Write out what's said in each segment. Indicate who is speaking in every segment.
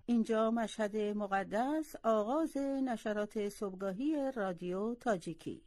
Speaker 1: اینجا مشهد مقدس، آغاز نشرات صبحگاهی رادیو تاجیکی.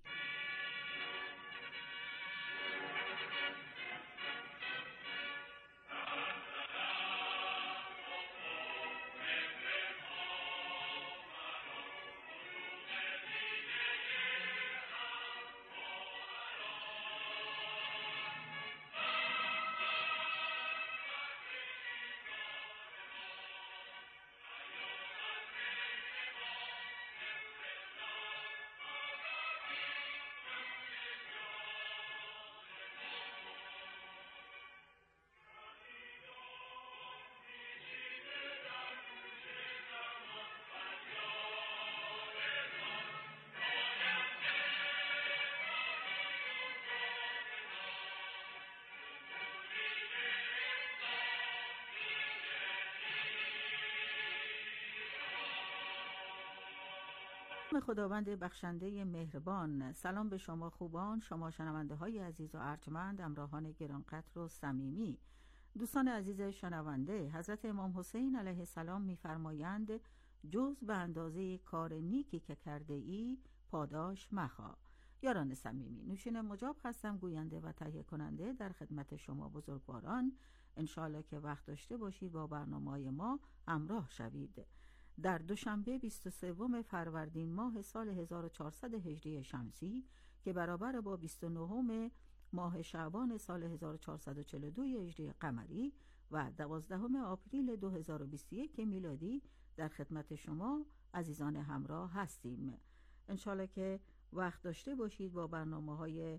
Speaker 1: خداوند بخشنده مهربان، سلام به شما خوبان، شما شنونده های عزیز و ارجمند، همراهان گرانقدر و صمیمی. دوستان عزیز شنونده، حضرت امام حسین علیه السلام می‌فرمایند جز به اندازه کار نیکی که کرده ای پاداش مخواه. یاران صمیمی، نوشین مجاب هستم، گوینده و تهیه کننده در خدمت شما بزرگواران. انشاءالله که وقت داشته باشید با برنامه‌های ما همراه شوید. در دوشنبه 23 فروردین ماه سال 1400 هجری شمسی که برابر با 29 ماه شعبان سال 1442 هجری قمری و 12 آپریل 2021 میلادی در خدمت شما عزیزان همراه هستیم. انشالله که وقت داشته باشید با برنامه‌های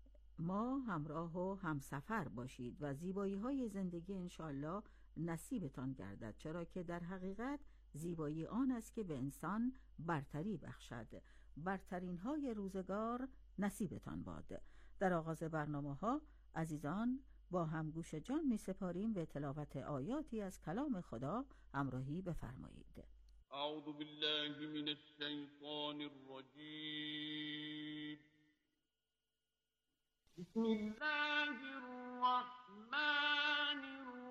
Speaker 1: ما همراه و همسفر باشید و زیبایی‌های زندگی انشالله نصیبتان گردد، چرا که در حقیقت زیبایی آن است که به انسان برتری بخشد. برترین های روزگار نصیبتان باد. در آغاز برنامه ها عزیزان با هم گوش جان می سپاریم به تلاوت آیاتی از کلام خدا. همراهی بفرمایید.
Speaker 2: اعوذ بالله من الشیطان الرجیم. بسم الله الرحمن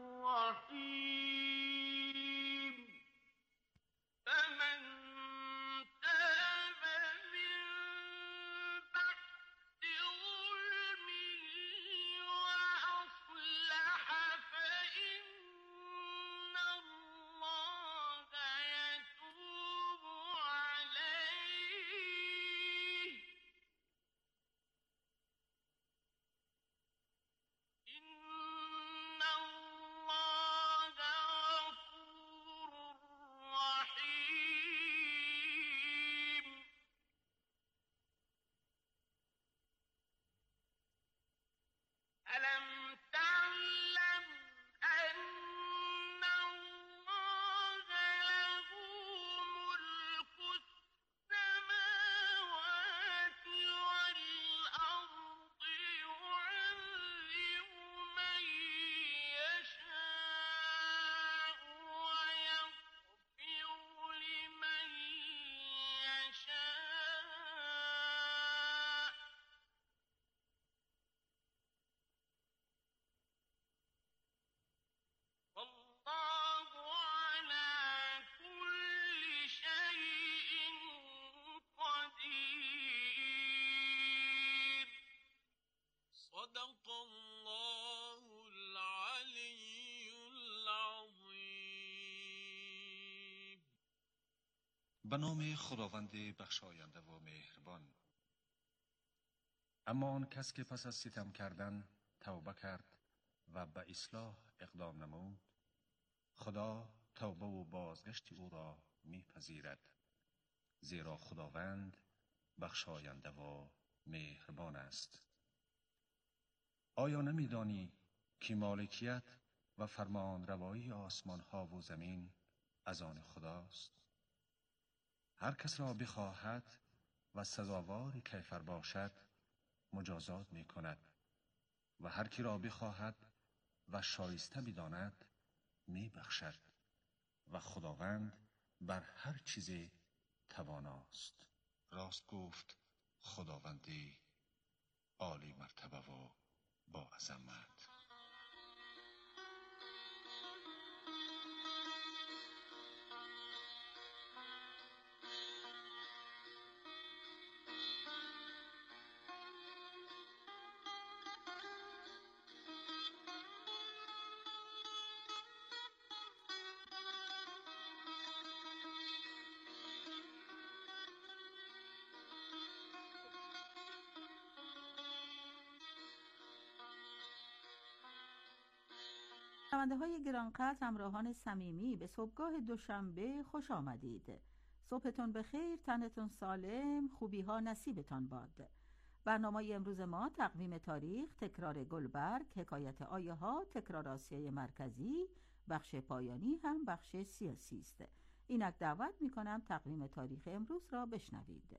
Speaker 2: الرحیم. فمن تاب من بعد ظلمه وأصلح فإن الله يتوب عليه. إن الله غفور رحيم. ألم تعلم أن الله له ملك السماوات والأرض يعذب من يشاء ويغفر لمن يشاء والله على كل شيء قدير. صدق الله العلي العظيم.
Speaker 3: به نام خداوند بخشاینده و مهربان. اما آن کس که پس از ستم کردن توبه کرد و به اصلاح اقدام نمود، خدا توبه و بازگشت او را میپذیرد، زیرا خداوند بخشاینده و مهربان است. آیا نمیدانی که مالکیت و فرمان روایی آسمان ها و زمین از آن خداست؟ هر کس را بخواهد و سزاوار کیفر باشد مجازات می کند و هر کی را بخواهد و شایسته بداند می بخشد و خداوند بر هر چیزی تواناست. راست گفت خداوندی عالی مرتبه و با عظمت.
Speaker 1: شنونده های گرانقدر، همراهان صمیمی، به صبحگاه دوشنبه خوش آمدید. صبحتون بخیر، تنتون سالم، خوبی ها نصیبتان باد. برنامه امروز ما تقویم تاریخ، تکرار گلبرگ، حکایت آیه ها، تکرار آسیای مرکزی، بخش پایانی هم بخش سیاسی است. اینک دعوت می کنم تقویم تاریخ امروز را بشنوید.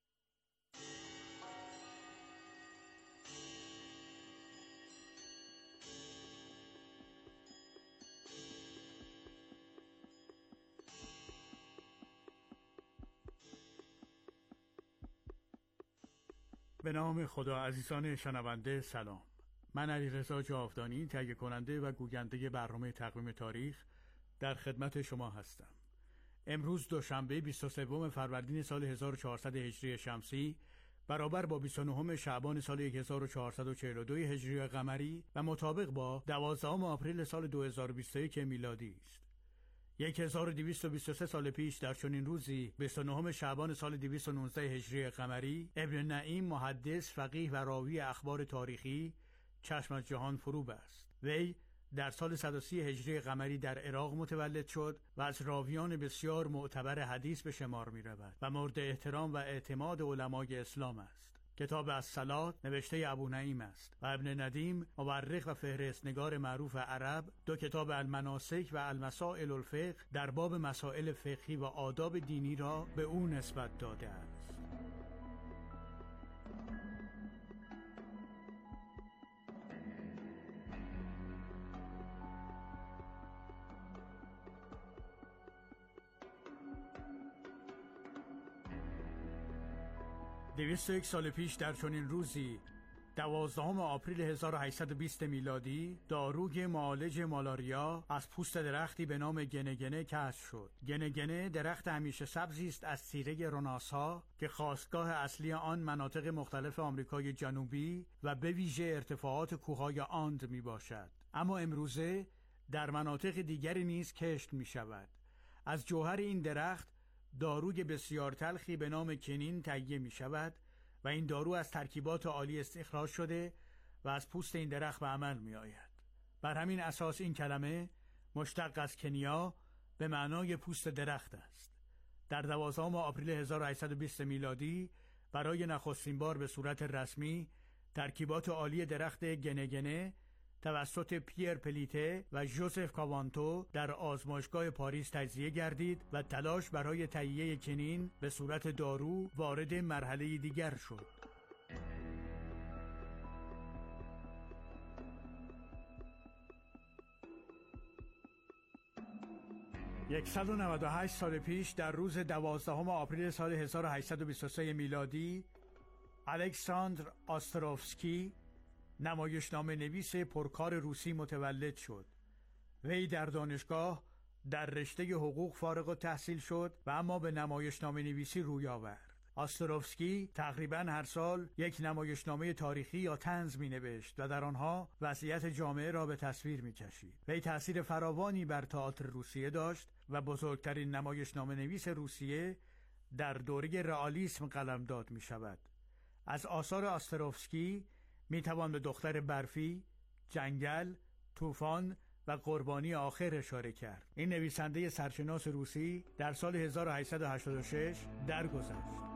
Speaker 4: به نام خدا. عزیزان شنونده سلام. من علیرضا جاودانی، تهیه کننده و گوینده برنامه تقویم تاریخ، در خدمت شما هستم. امروز دوشنبه 23 فروردین سال 1400 هجری شمسی برابر با 29 شعبان سال 1442 هجری قمری و مطابق با 12 آپریل سال 2021 میلادی است. 1223 سال پیش در چنین روزی 29 شعبان سال 219 هجری قمری ابن نعیم محدث، فقیه و راوی اخبار تاریخی چشم از جهان فرو بست. وی در سال 130 هجری قمری در عراق متولد شد و از راویان بسیار معتبر حدیث به شمار می رود و مورد احترام و اعتماد علمای اسلام است. کتاب الصلات نوشته ابو نعیم است و ابن ندیم مورخ و فهرستنگار معروف عرب دو کتاب المناسک و المسائل الفقه در باب مسائل فقهی و آداب دینی را به او نسبت داده است. 201 سال پیش در چنین روزی 12 آپریل 1820 میلادی داروی معالج مالاریا از پوست درختی به نام گنگنه کشف شد. گنگنه درخت همیشه سبزی است از تیره روناسا که خاستگاه اصلی آن مناطق مختلف آمریکای جنوبی و به ویژه ارتفاعات کوههای آند می باشد. اما امروزه در مناطق دیگری نیز کشت می شود. از جوهر این درخت داروی بسیار تلخی به نام کنین تهیه می شود و این دارو از ترکیبات عالی استخراج شده و از پوست این درخت به عمل می آید. بر همین اساس این کلمه مشتق از کنیا به معنای پوست درخت است. در 12 آپریل 1820 میلادی برای نخستین بار به صورت رسمی ترکیبات عالی درخت گنگنه توسط پیر پلیته و ژوزف کاوانتو در آزمایشگاه پاریس تجزیه گردید و تلاش برای تهیه کنین به صورت دارو وارد مرحله دیگر شد. یکصد و 98 سال پیش در روز 12 آپریل سال 1823 میلادی الکساندر آستروفسکی نمایشنامه نویس پرکار روسی متولد شد. وی در دانشگاه در رشته حقوق فارغ التحصیل شد و اما به نمایشنامه نویسی روی آورد. آستروفسکی تقریباً هر سال یک نمایشنامه تاریخی یا طنز می نوشت و در آنها وضعیت جامعه را به تصویر می کشید. وی تأثیر فراوانی بر تئاتر روسیه داشت و بزرگترین نمایشنامه نویس روسیه در دوره رئالیسم قلمداد می شود. از آثار آستروفسکی می توان به دختر برفی، جنگل، طوفان و قربانی آخر اشاره کرد. این نویسنده سرشناس روسی در سال 1886 درگذشت.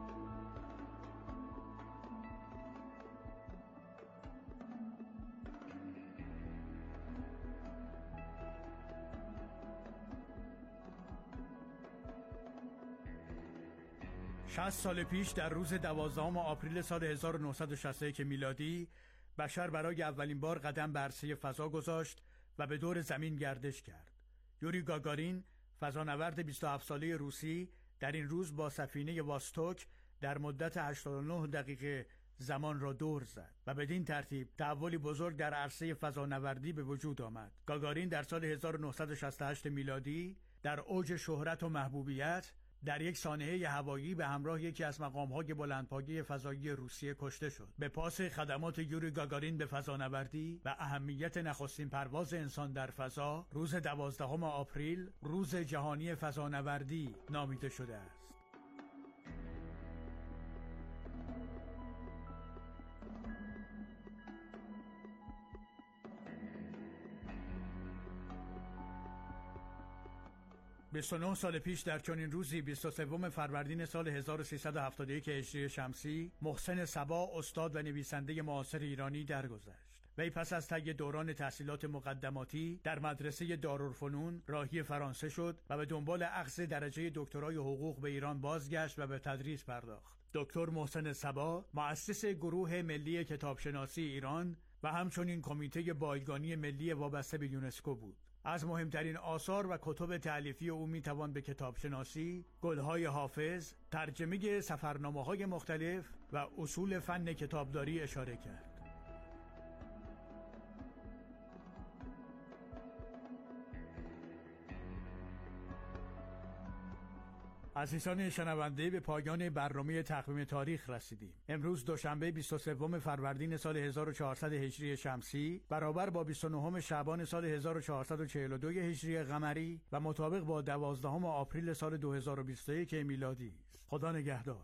Speaker 4: شصت سال پیش در روز 12 آپریل سال 1961 میلادی بشر برای اولین بار قدم به عرصه فضا گذاشت و به دور زمین گردش کرد. یوری گاگارین، فضانورد 27 ساله روسی، در این روز با سفینه واستوک در مدت 89 دقیقه زمان را دور زد و بدین ترتیب تحولی بزرگ در عرصه فضانوردی به وجود آمد. گاگارین در سال 1968 میلادی در اوج شهرت و محبوبیت در یک سانحه هوایی به همراه یکی از مقام‌های بلندپایه فضایی روسیه کشته شد. به پاس خدمات یوری گاگارین به فضانوردی و اهمیت نخستین پرواز انسان در فضا، روز 12 آپریل روز جهانی فضانوردی نامیده شده است. 29 سال پیش در چنین روزی 23 فروردین سال 1371 هجری شمسی، محسن صبا استاد و نویسنده معاصر ایرانی درگذشت. وی پس از طی دوران تحصیلات مقدماتی در مدرسه دارالفنون راهی فرانسه شد و به دنبال اخذ درجه دکترای حقوق به ایران بازگشت و به تدریس پرداخت. دکتر محسن صبا مؤسس گروه ملی کتابشناسی ایران و همچنین کمیته بایگانی ملی وابسته به یونسکو بود. از مهمترین آثار و کتب تألیفی او میتوان به کتابشناسی، گلهای حافظ، ترجمه سفرنامه‌های مختلف و اصول فن کتابداری اشاره کرد. عزیزان شنونده، به پایان برنامه تقویم تاریخ رسیدیم. امروز دوشنبه 23 فروردین سال 1400 هجری شمسی برابر با 29 شعبان سال 1442 هجری قمری و مطابق با 12 آپریل سال 2021 میلادی است. خدا نگهدار.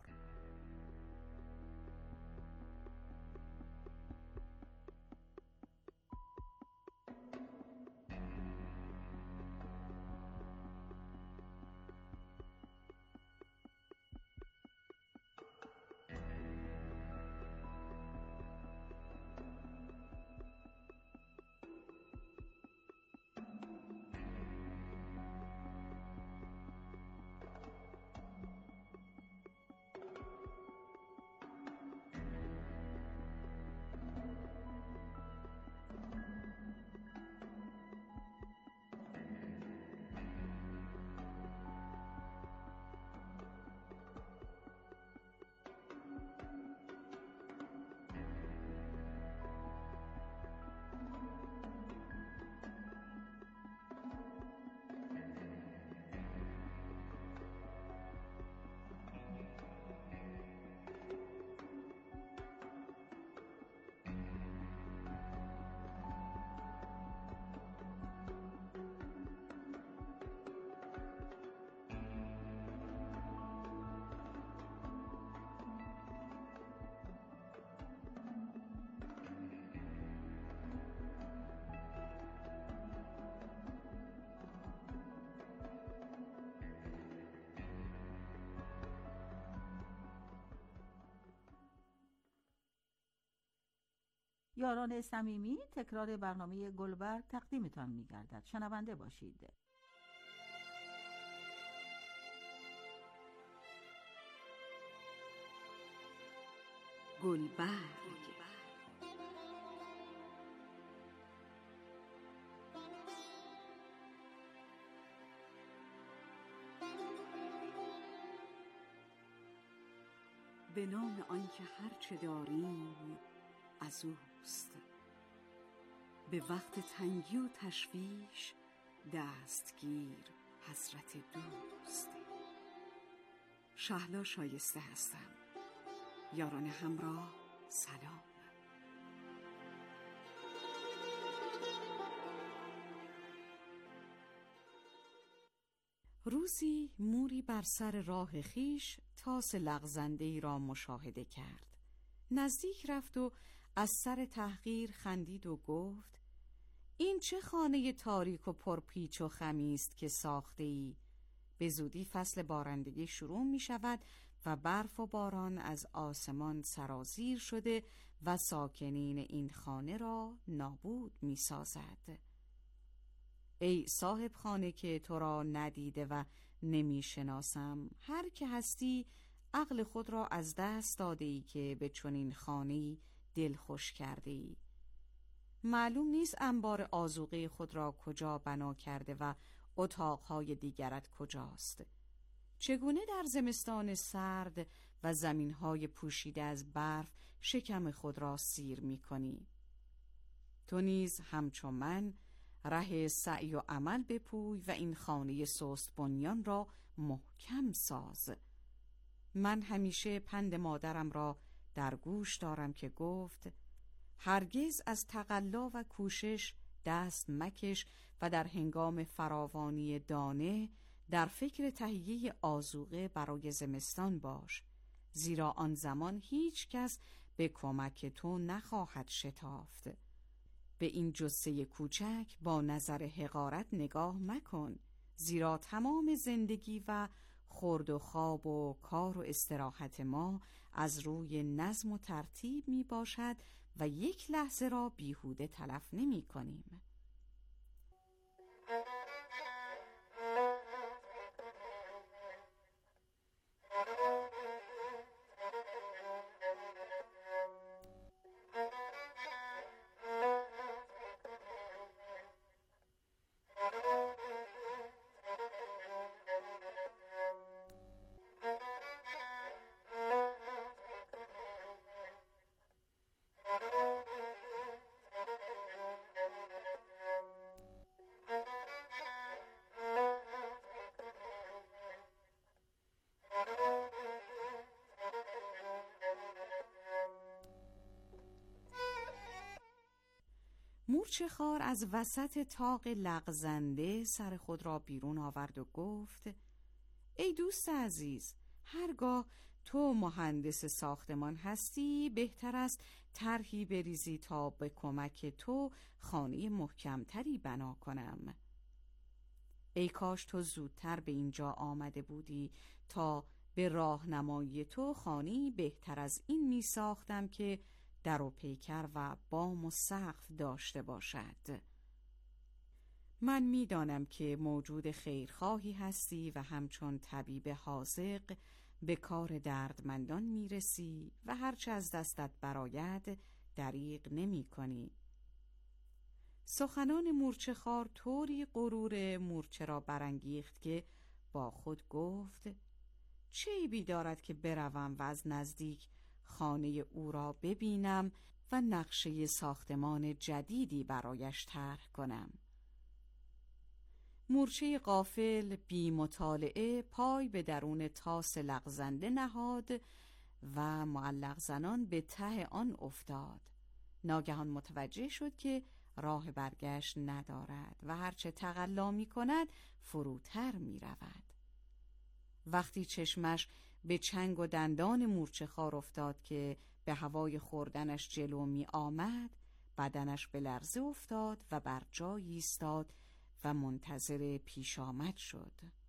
Speaker 1: یاران صمیمی، تکرار برنامه گلبرگ تقدیمتان می‌گردد. شنونده باشید.
Speaker 5: گلبرگ. به نام آنکه هرچه داریم از اوست، به وقت تنگی و تشویش دستگیر حضرت دوست. شهلا شایسته هستم. یاران همراه سلام. روزی موری بر سر راه خیش طاس لغزنده‌ای را مشاهده کرد. نزدیک رفت و از سر تحقیر خندید و گفت: این چه خانه تاریک و پرپیچ و خمی است که ساخته ای؟ به زودی فصل بارندگی شروع می شود و برف و باران از آسمان سرازیر شده و ساکنین این خانه را نابود می سازد. ای صاحب خانه که تو را ندیده و نمی شناسم، هر که هستی عقل خود را از دست داده ای که به چنین خانه‌ای دل خوش کرده ای. معلوم نیست انبار آذوقه خود را کجا بنا کرده و اتاقهای دیگرت کجاست. چگونه در زمستان سرد و زمینهای پوشیده از برف شکم خود را سیر می کنی؟ تو نیز همچون من ره سعی و عمل بپوی و این خانه سست بنیان را محکم ساز. من همیشه پند مادرم را در گوش دارم که گفت: هرگز از تقلا و کوشش دست مکش و در هنگام فراوانی دانه در فکر تهیه آذوقه برای زمستان باش، زیرا آن زمان هیچ کس به کمک تو نخواهد شتافت. به این جثه کوچک با نظر حقارت نگاه مکن، زیرا تمام زندگی و خورد و خواب و کار و استراحت ما از روی نظم و ترتیب می باشد و یک لحظه را بیهوده تلف نمی کنیم. مورچه خوار از وسط طاق لغزنده سر خود را بیرون آورد و گفت: ای دوست عزیز، هرگاه تو مهندس ساختمان هستی بهتر است طرحی بریزی تا به کمک تو خانه محکمتری بنا کنم. ای کاش تو زودتر به اینجا آمده بودی تا به راهنمایی تو خانه‌ای بهتر از این می ساختم که در و پیکر و بام و سقف داشته باشد. من میدانم که موجود خیرخواهی هستی و همچون طبیب حاذق به کار دردمندان میرسی و هرچه از دستت برآید دریغ نمی کنی. سخنان مورچه خوار طوری غرور مورچه را برانگیخت که با خود گفت: چه عیبی دارد که بروم و از نزدیک خانه او را ببینم و نقشه ساختمان جدیدی برایش طرح کنم. مورچه غافل بی مطالعه پای به درون طاس لغزنده نهاد و معلق زنان به ته آن افتاد. ناگهان متوجه شد که راه برگشت ندارد و هرچه تقلا می کند فروتر می رود. وقتی چشمش به چنگ و دندان مورچه خوار افتاد که به هوای خوردنش جلو می آمد، بدنش به لرزه افتاد و بر جای ایستاد و منتظر پیش آمد شد.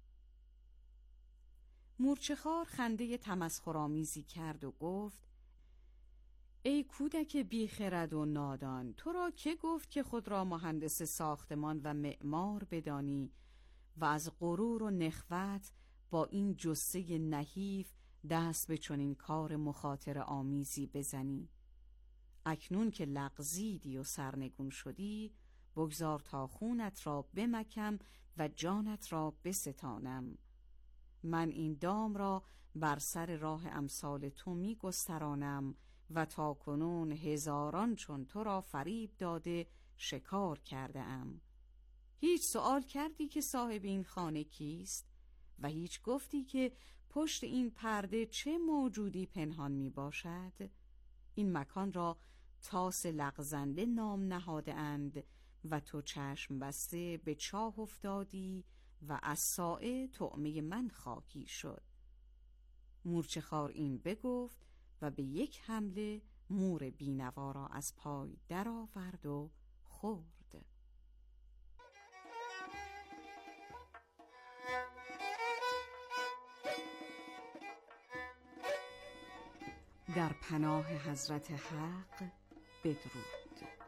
Speaker 5: مورچه خوار خنده تمسخرآمیزی کرد و گفت: ای کودک بیخرد و نادان، تو را که گفت که خود را مهندس ساختمان و معمار بدانی و از غرور و نخوت با این جثه نحیف دست به چنین کار مخاطره آمیزی بزنی؟ اکنون که لغزیدی و سرنگون شدی، بگذار تا خونت را بمکم و جانت را بستانم. من این دام را بر سر راه امثال تو می گسترانم و تا کنون هزاران چون تو را فریب داده شکار کرده ام. هیچ سؤال کردی که صاحب این خانه کیست؟ و هیچ گفتی که پشت این پرده چه موجودی پنهان می باشد؟ این مکان را طاس لغزنده نام نهاده اند و تو چشم بسته به چاه افتادی و از سایه طعمه من خواهی شد. مورچه خوار این بگفت و به یک حمله مور بینوا را از پای درآورد و خورد. در پناه حضرت حق بدرود.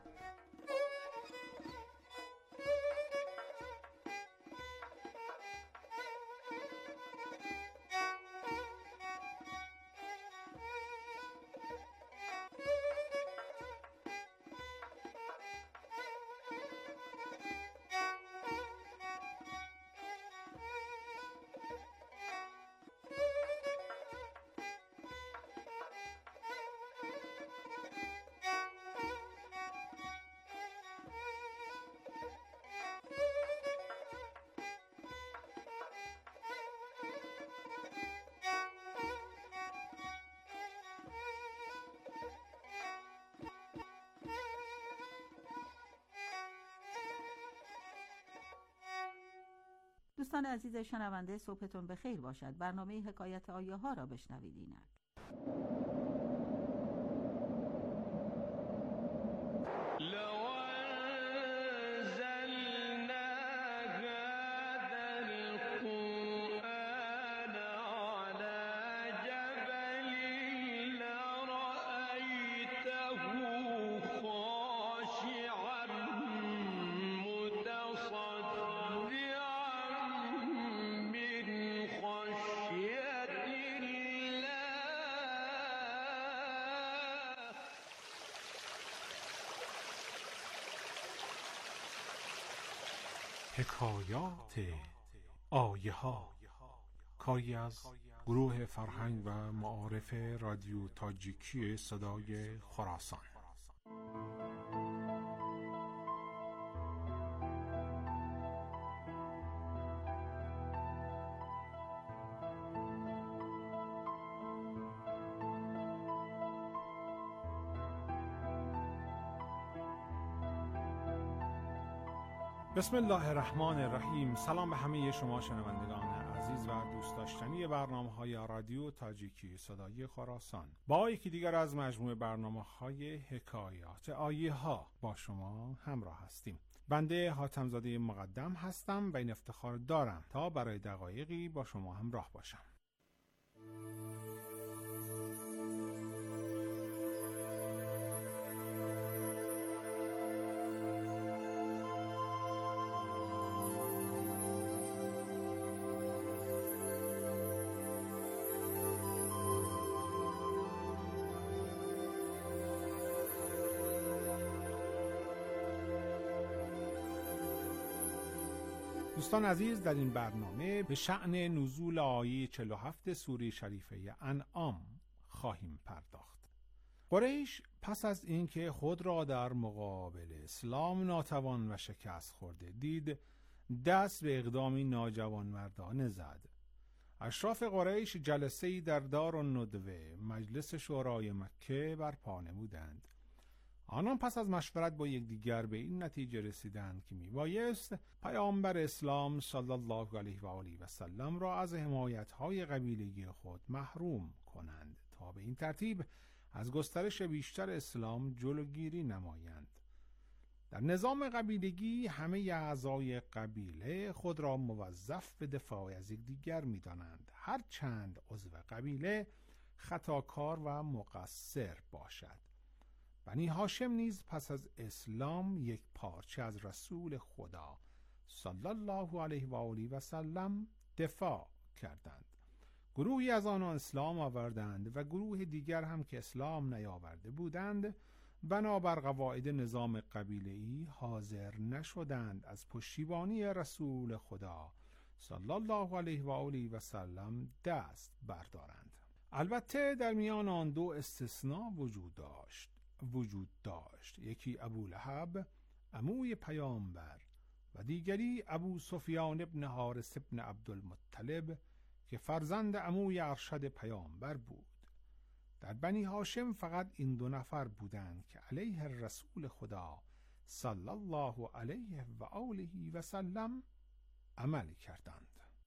Speaker 1: دوستان عزیز شنونده، صبحتون بخیر باشد. برنامه حکایت آیه ها را بشنوید. اینک
Speaker 2: لو أنزلنا هذا
Speaker 6: حکایات آیه ها، کاری از گروه فرهنگ و معارف رادیو تاجیکی صدای خراسان. بسم الله الرحمن الرحیم. سلام به همه شما شنوندگان عزیز و دوست داشتنی برنامه‌های رادیو تاجیکی صدای خراسان. با یکی دیگر از مجموعه برنامه‌های حکایات آیه ها با شما همراه هستیم. بنده حاتم‌زاده مقدم هستم و این افتخار دارم تا برای دقایقی با شما همراه باشم. دوستان عزیز، در این برنامه به شأن نزول آیه 47 سوره شریفه انعام خواهیم پرداخت. قریش پس از اینکه خود را در مقابل اسلام ناتوان و شکست خورده دید، دست به اقدامی ناجوانمردانه زد. اشراف قریش جلسه‌ای در دارالندوه، مجلس شورای مکه، برپا نمودند. آنان پس از مشورت با یکدیگر به این نتیجه رسیدند که میبایست پیامبر اسلام صلی الله علیه و آله و سلم را از حمایت‌های قبیلگی خود محروم کنند تا به این ترتیب از گسترش بیشتر اسلام جلوگیری نمایند. در نظام قبیلگی همه اعضای قبیله خود را موظف به دفاع از یکدیگر می‌دانند، هر چند عضو قبیله خطاکار و مقصر باشد. بنی هاشم نیز پس از اسلام یک پارچه از رسول خدا صلی الله علیه و آله و سلم دفاع کردند. گروهی از آنان اسلام آوردند و گروه دیگر هم که اسلام نیاورده بودند بنابر قواعد نظام قبیله‌ای حاضر نشدند از پشتیبانی رسول خدا صلی الله علیه و آله و سلم دست بردارند. البته در میان آن دو استثناء وجود داشت. یکی ابولهب عموی پیامبر و دیگری ابو سفیان ابن حارث ابن عبدالمطلب که فرزند عموی ارشد پیامبر بود. در بنی هاشم فقط این دو نفر بودند که علیه رسول خدا صلی الله علیه و آله و سلم عمل کردند.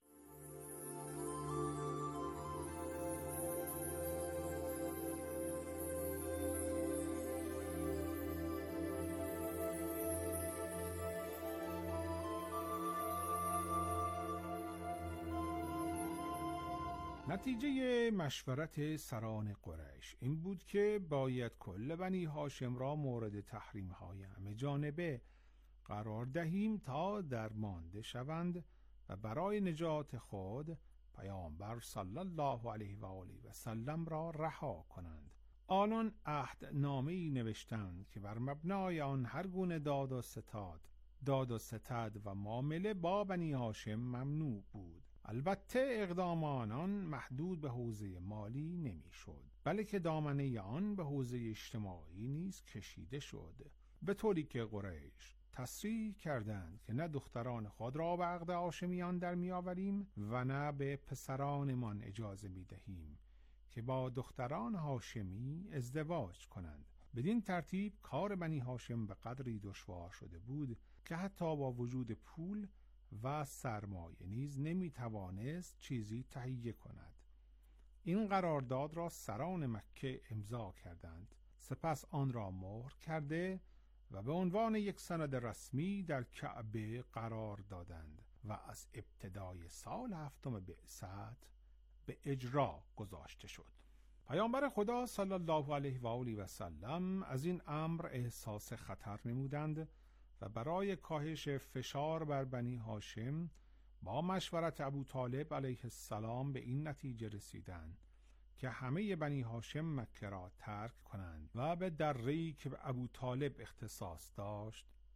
Speaker 6: نتیجه مشورت سران قریش این بود که باید کل بنی هاشم را مورد تحریم‌های همه جانبه قرار دهیم تا درمانده شوند و برای نجات خود پیامبر صلی الله علیه و آله و سلم را رها کنند. آنان عهدنامه‌ای نوشتند که بر مبنای آن هر گونه داد و ستد و معامله با بنی هاشم ممنوع بود. البته اقدام آنان محدود به حوزه مالی نمی‌شد، بلکه دامنه آن به حوزه اجتماعی نیز کشیده شد، به طوری که قریش تصریح کردند که نه دختران خود را به عقد هاشمیان در می‌آوریم و نه به پسرانمان اجازه می‌دهیم که با دختران هاشمی ازدواج کنند. بدین ترتیب کار بنی هاشم به قدری دشوار شده بود که حتی با وجود پول و سرمایه نیز نمیتوانست چیزی تهیه کند. این قرارداد را سران مکه امضا کردند، سپس آن را مهر کرده و به عنوان یک سند رسمی در کعبه قرار دادند و از ابتدای سال 7 بعثت به اجرا گذاشته شد. پیامبر خدا صلی الله علیه و آله و سلم از این امر احساس خطر نمودند و برای کاهش فشار بر بنی هاشم با مشورت ابوطالب علیه السلام به این نتیجه رسیدند که همه بنی هاشم مکه را ترک کنند و به دره‌ای که به ابوطالب اختصاص داشت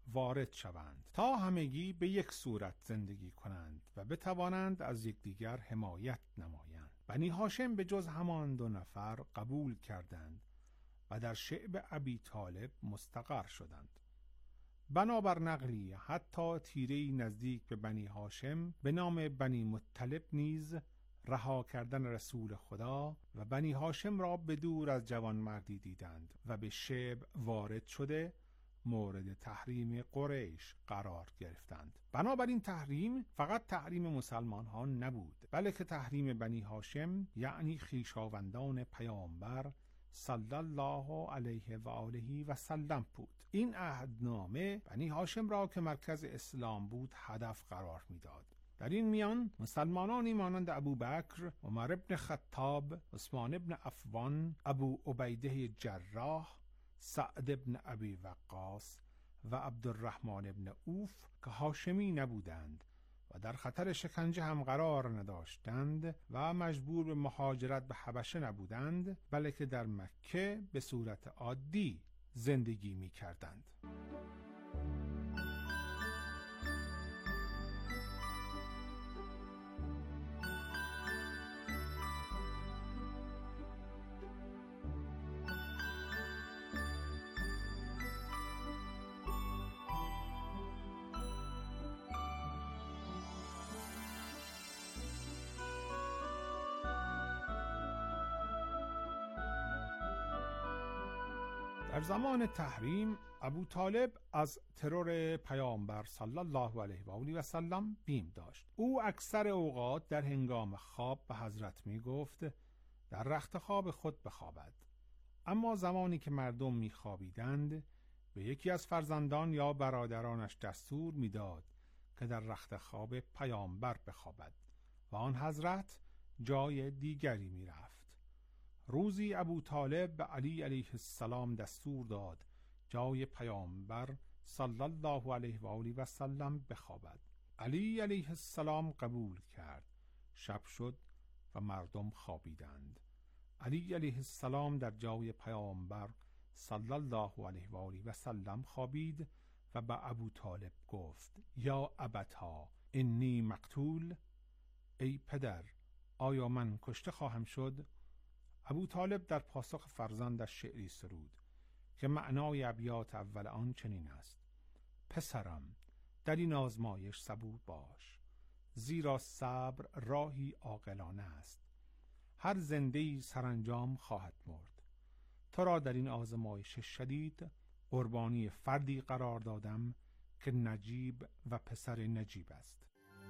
Speaker 6: وارد شوند تا همگی به یک صورت زندگی کنند و بتوانند از یکدیگر حمایت نمایند. بنی هاشم به جز همان 2 نفر قبول کردند و در شعب ابی طالب مستقر شدند. بنابر نقلی حتی تیره‌ای نزدیک به بنی هاشم به نام بنی مطلب نیز رها کردن رسول خدا و بنی هاشم را به دور از جوانمردی دیدند و به شعب وارد شده مورد تحریم قریش قرار گرفتند. بنابراین تحریم فقط تحریم مسلمان ها نبود، بلکه تحریم بنی هاشم یعنی خویشاوندان پیامبر صلی الله علیه و آله و سلم بود. این عهدنامه بنی هاشم را که مرکز اسلام بود هدف قرار میداد. در این میان مسلمانانی مانند ابوبکر، عمر ابن خطاب، عثمان ابن عفان، ابو عبیده جراح، سعد ابن ابی وقاص و عبدالرحمن ابن عوف که هاشمی نبودند و در خطر شکنجه هم قرار نداشتند و مجبور به مهاجرت به حبشه نبودند، بلکه در مکه به صورت عادی زندگی می کردند. در زمان تحریم ابو طالب از ترور پیامبر صلی الله علیه و آله و سلم بیم داشت. او اکثر اوقات در هنگام خواب به حضرت می گفت در رخت خواب خود بخوابد، اما زمانی که مردم می خوابیدند به یکی از فرزندان یا برادرانش دستور می داد که در رخت خواب پیامبر بخوابد و آن حضرت جای دیگری می رفت. روزی ابو طالب به علی علیه السلام دستور داد جای پیامبر صلی الله علیه و آله و سلم بخوابد. علی علیه السلام قبول کرد. شب شد و مردم خوابیدند. علی علیه السلام در جای پیامبر صلی الله علیه و آله و سلم خوابید و به ابو طالب گفت یا ابتا انی مقتول، ای پدر آیا من کشته خواهم شد؟ ابو طالب در پاسخ فرزندش شعری سرود که معنای ابیات اول آن چنین است: پسرم در این آزمایش صبور باش، زیرا صبر راهی عاقلانه است. هر زنده‌ای سرانجام خواهد مرد. تو را در این آزمایش شدید قربانی فردی قرار دادم که نجیب و پسر نجیب است.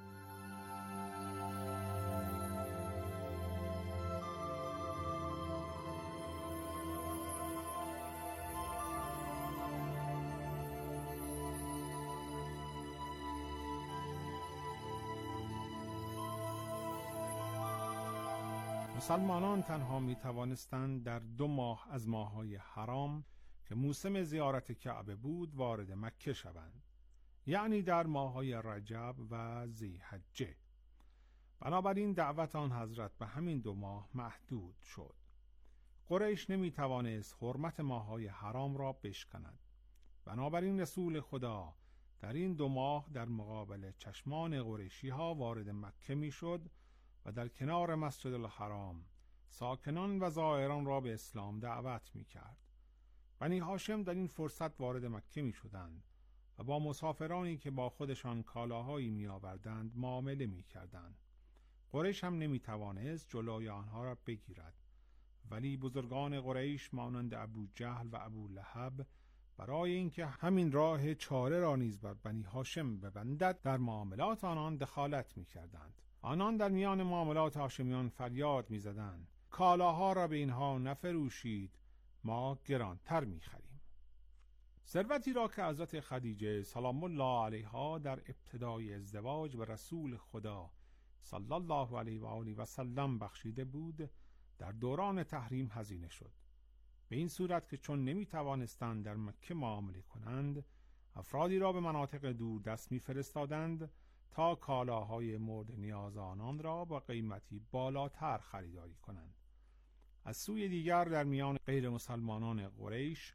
Speaker 6: مسلمانان تنها می توانستند در 2 ماه از ماه‌های حرام که موسم زیارت کعبه بود وارد مکه شوند، یعنی در ماه‌های رجب و ذی‌حجه. بنابراین دعوت آن حضرت به همین 2 ماه محدود شد. قریش نمی توانست حرمت ماه‌های حرام را بشکند. بنابراین رسول خدا در این 2 ماه در مقابل چشمان قریشی ها وارد مکه می شد و در کنار مسجد الحرام ساکنان و زائران را به اسلام دعوت می کرد. بنی هاشم در این فرصت وارد مکه می شدند و با مسافرانی که با خودشان کالاهایی می آوردند معامله می کردند. قریش هم نمی توانست جلوی آنها را بگیرد، ولی بزرگان قریش مانند ابو جهل و ابو لهب برای اینکه همین راه چاره را نیز بر بنی هاشم ببندد در معاملات آنان دخالت می کردند. آنان در میان معاملات هاشمیان فریاد می زدند کالاها را به اینها نفروشید، ما گرانتر می خریم. ثروتی را که حضرت خدیجه سلام الله علیها در ابتدای ازدواج به رسول خدا صلی الله علیه و آله و سلم بخشیده بود در دوران تحریم هزینه شد، به این صورت که چون نمی توانستند در مکه معامله کنند افرادی را به مناطق دور دست می فرستادند تا کالاهای مورد نیاز آنان را با قیمتی بالاتر خریداری کنند. از سوی دیگر در میان غیر مسلمانان قریش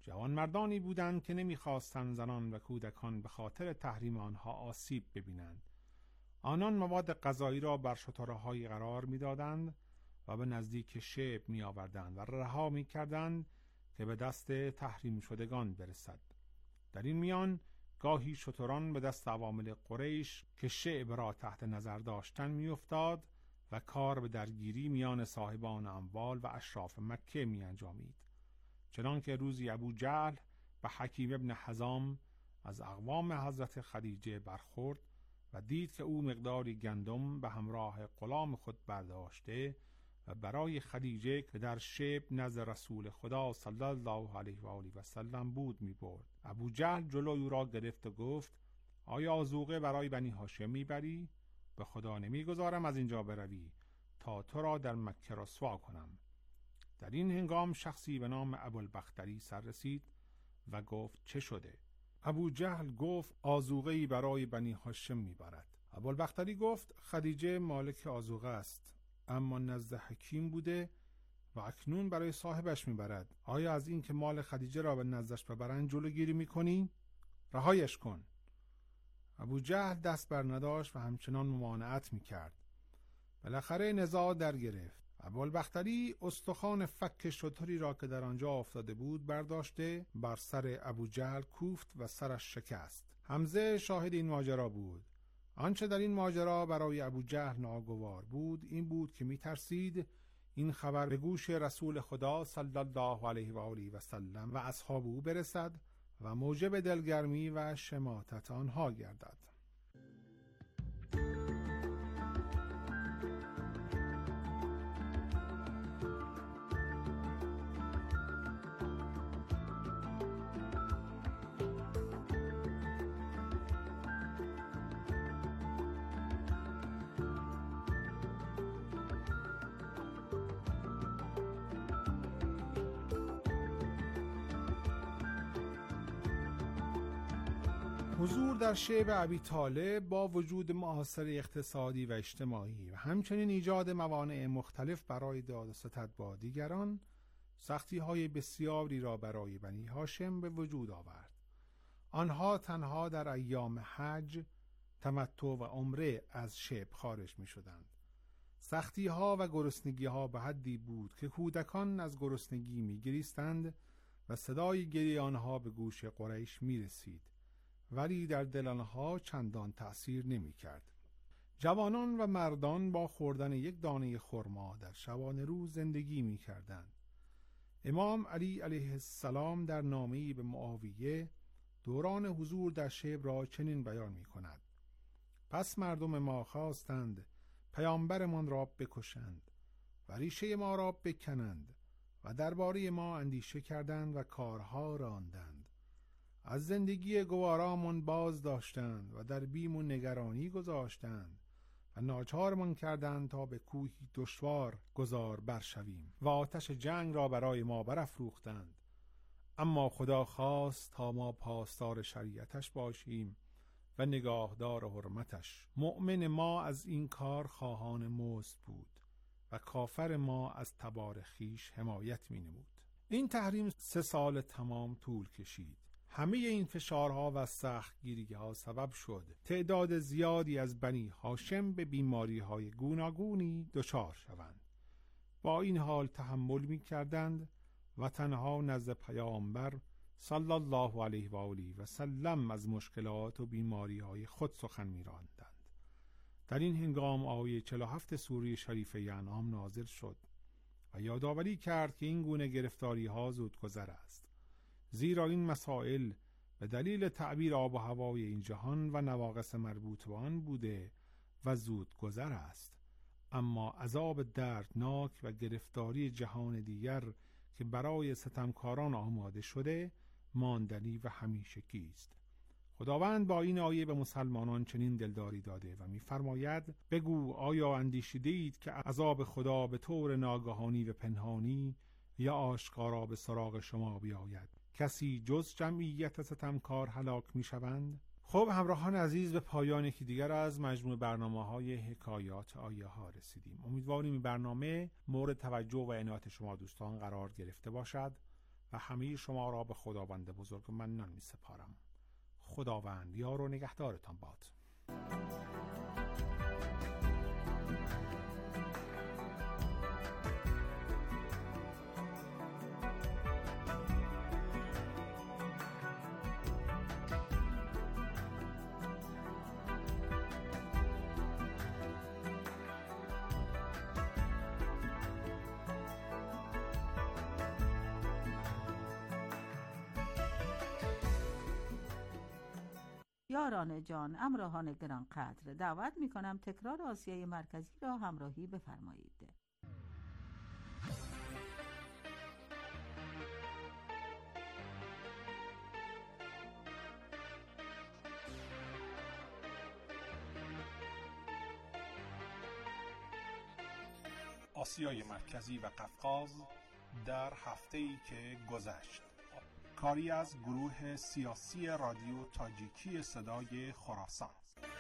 Speaker 6: جوانمردانی بودند که نمی‌خواستند زنان و کودکان به خاطر تحریم آنها آسیب ببینند. آنان مواد غذایی را بر شتره‌های قرار می‌دادند و به نزدیک شعب می‌آوردند و رها می‌کردند که به دست تحریم شدگان برسد. در این میان گاهی شتران به دست عوامل قریش که شعب را تحت نظر داشتند می‌افتاد و کار به درگیری میان صاحبان اموال و اشراف مکه می‌انجامید. چنانکه روزی ابوجهل به حکیم ابن حزام از اقوام حضرت خدیجه برخورد و دید که او مقداری گندم به همراه غلام خود برداشته و برای خدیجه که در شعب نزد رسول خدا صلی الله علیه و آله و سلم بود می‌برد. ابوجهل جلوی او را گرفت و گفت: آیا آذوقه برای بنی هاشم میبری؟ به خدا نمیگذارم از اینجا بروی تا تو را در مکه رسوا کنم. در این هنگام شخصی به نام ابوالبختری سر رسید و گفت: چه شده؟ ابوجهل گفت: آذوقه‌ای برای بنی هاشم میبرد. ابوالبختری گفت: خدیجه مالک آذوقه است، اما نزد حکیم بوده و اکنون برای صاحبش میبرد. آیا از این که مال خدیجه را به نزدش ببرند جلوگیری میکنی؟ رهایش کن. ابوجهل دست بر نداشت و همچنان ممانعت میکرد. بالاخره نزاع در گرفت. ابوالبختری استخوان فک شتری را که در آنجا افتاده بود برداشته بر سر ابوجهل کوفت و سرش شکست. حمزه شاهد این ماجرا بود. آنچه در این ماجرا برای ابوجهل ناگوار بود این بود که میترسید این خبر به گوش رسول خدا صلی الله علیه و آله و سلم و اصحاب او برسد و موجب دلگرمی و شماتت آنها گردد. حضور در شعب ابی طالب با وجود معاصره اقتصادی و اجتماعی و همچنین ایجاد موانع مختلف برای داد و ستد با دیگران، سختی‌های بسیاری را برای بنی هاشم به وجود آورد. آنها تنها در ایام حج، تمتع و عمره از شعب خارج می‌شدند. سختی‌ها و گرسنگی‌ها به حدی بود که کودکان از گرسنگی می‌گریستند و صدای گریه آنها به گوش قریش می‌رسید، ولی در دل آنها چندان تأثیر نمی کرد. جوانان و مردان با خوردن یک دانه خرما در شبانه روز زندگی می کردند. امام علی علیه السلام در نامه‌ای به معاویه دوران حضور در شعب را چنین بیان می کند: پس مردم ما خواستند پیامبرمان را بکشند و ریشه ما را بکنند و درباره ما اندیشه کردند و کارها راندند. از زندگی گوارامون باز داشتند و در بیم و نگرانی گذاشتند و ناچارمان کردند تا به کوهی دشوار گذار برشویم و آتش جنگ را برای ما برافروختند. اما خدا خواست تا ما پاسدار شریعتش باشیم و نگاهدار حرمتش. مؤمن ما از این کار خواهان مزد بود و کافر ما از تبار خویش حمایت می نمود. این تحریم 3 سال تمام طول کشید. همه این فشارها و سختگیری‌ها سبب شد تعداد زیادی از بنی هاشم به بیماری‌های گوناگونی دچار شوند. با این حال تحمل می‌کردند و تنها نزد پیامبر صلی الله علیه و آله و سلم از مشکلات و بیماری‌های خود سخن می‌راندند. در این هنگام آیه 47 سوره شریفه انعام نازل شد و یادآوری کرد که این گونه گرفتاری‌ها زودگذر است، زیرا این مسائل به دلیل تعبیر آب و هوای این جهان و نواقص مربوط به آن بوده و زود گذر است. اما عذاب دردناک و گرفتاری جهان دیگر که برای ستمکاران آماده شده ماندنی و همیشگی است. خداوند با این آیه به مسلمانان چنین دلداری داده و می‌فرماید: بگو آیا اندیشیدید که عذاب خدا به طور ناگهانی و پنهانی یا آشکارا به سراغ شما بیاید؟ کسی جز جمعیت ستمکار هلاک می‌شوند؟ خب همراهان عزیز، به پایان یکی دیگر از مجموع برنامه‌های حکایات آیه ها رسیدیم. امیدواریم این برنامه مورد توجه و عنایت شما دوستان قرار گرفته باشد و همه شما را به خداوند بزرگ منان می سپارم. خداوند یار و نگهدارتان باد.
Speaker 1: یاران جان، همراهان گرانقدر، دعوت می‌کنم تکرار آسیای مرکزی را همراهی بفرمایید.
Speaker 6: آسیای مرکزی و قفقاز در هفته‌ای که گذشت. کاری از گروه سیاسی رادیو تاجیکی صدای خراسان.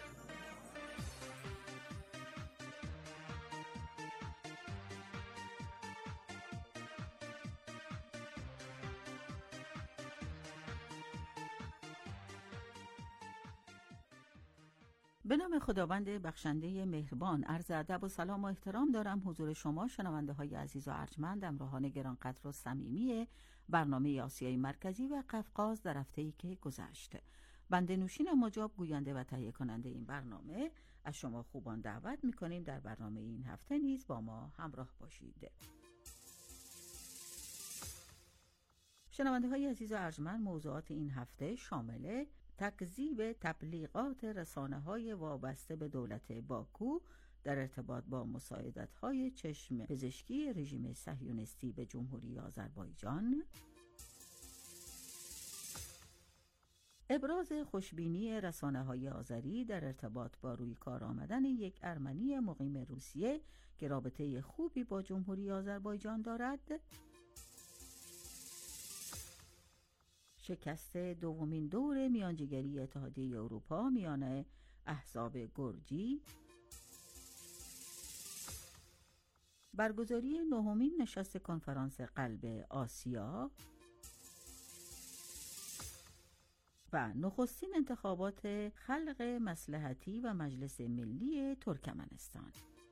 Speaker 1: به نام خداوند بخشنده مهربان، عرض ادب و سلام و احترام دارم حضور شما شنونده های عزیز و ارجمند، همراهان گرانقدر و صمیمی برنامه آسیای مرکزی و قفقاز در هفته‌ای که گذشت. بنده نوشین مجاب، گوینده و تهیه کننده این برنامه، از شما خوبان دعوت می‌کنیم در برنامه این هفته نیز با ما همراه باشید. شنونده های عزیز و ارجمند، موضوعات این هفته شامل تکذیب تبلیغات رسانه‌های وابسته به دولت باکو در ارتباط با مساعدت‌های چشم پزشکی رژیم صهیونیستی به جمهوری آذربایجان، ابراز خوشبینی رسانه‌های آذری در ارتباط با روی کار آمدن یک ارمنی مقیم روسیه که رابطه خوبی با جمهوری آذربایجان دارد، شکست دومین دور میانجیگری اتحادیه اروپا میان احزاب گرجی، برگزاری نهمین نشست کنفرانس قلب آسیا و نخستین انتخابات خلق مصلحتی و مجلس ملی ترکمنستان.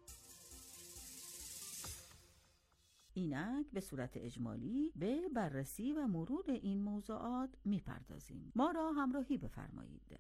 Speaker 1: اینک به صورت اجمالی به بررسی و مرور این موضوعات میپردازیم. ما را همراهی بفرمایید.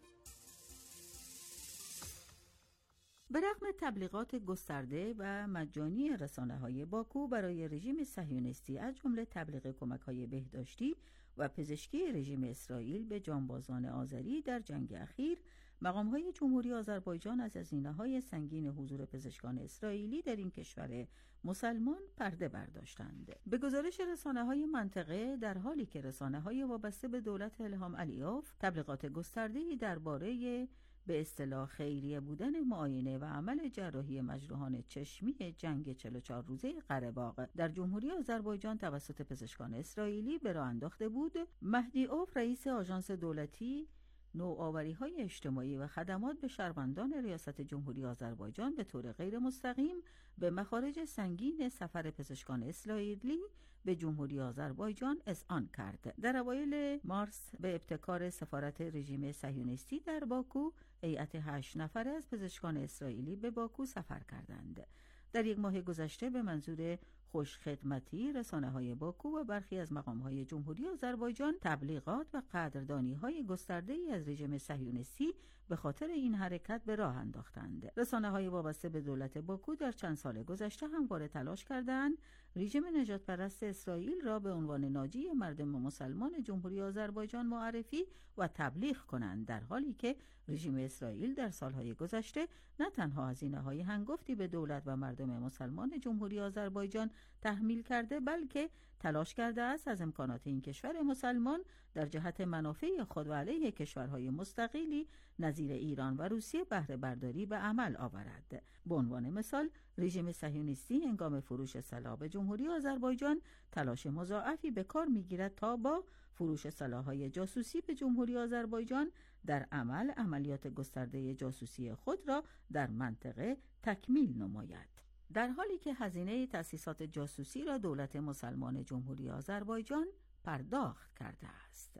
Speaker 1: به رغم تبلیغات گسترده و مجانی رسانه‌های باکو برای رژیم صهیونیستی، از جمله تبلیغ کمک‌های بهداشتی و پزشکی رژیم اسرائیل به جانبازان آذری در جنگ اخیر، مقام‌های جمهوری آذربایجان از هزینه‌های سنگین حضور پزشکان اسرائیلی در این کشور مسلمان پرده برداشتند. به گزارش رسانه‌های منطقه، در حالی که رسانه‌های وابسته به دولت الهام علیوف تبلیغات گسترده‌ای درباره به اصطلاح خیریه بودن معاینه و عمل جراحی مجروحان چشمی جنگ 44 روزه قره‌باغ در جمهوری آذربایجان توسط پزشکان اسرائیلی به راه انداخته بود، مهدی اوف، رئیس آژانس دولتی نوآوری‌های اجتماعی و خدمات به شهروندان ریاست جمهوری آذربایجان، به طور غیر مستقیم به مخارج سنگین سفر پزشکان اسرائیلی به جمهوری آذربایجان اذعان کرد. در اوایل مارس به ابتکار سفارت رژیم صهیونیستی در باکو، هیئت 8 نفره از پزشکان اسرائیلی به باکو سفر کردند. در یک ماه گذشته به منظور خوشخدمتی، رسانه‌های باکو و برخی از مقام‌های جمهوری آذربایجان تبلیغات و قدردانی‌های گسترده‌ای از رژیم صهیونیستی به خاطر این حرکت به راه انداختند. رسانه‌های وابسته به دولت باکو در چند سال گذشته همواره تلاش کردند رژیم نجات پرست اسرائیل را به عنوان ناجی مردم مسلمان جمهوری آذربایجان معرفی و تبلیغ کنند، در حالی که رژیم اسرائیل در سالهای گذشته نه تنها هزینه‌های هنگفتی به دولت و مردم مسلمان جمهوری آذربایجان تحمیل کرده، بلکه تلاش کرده است از امکانات این کشور مسلمان در جهت منافع خود و علیه کشورهای مستقلی نظیر ایران و روسیه بهره برداری به عمل آورد. به عنوان مثال، رژیم صهیونیستی هنگام فروش سلاح به جمهوری آذربایجان تلاش مضاعفی به کار می‌گیرد تا با فروش سلاح‌های جاسوسی به جمهوری آذربایجان در عمل عملیات گسترده جاسوسی خود را در منطقه تکمیل نماید. در حالی که هزینه تأسیسات جاسوسی را دولت مسلمان جمهوری آذربایجان پرداخت کرده است.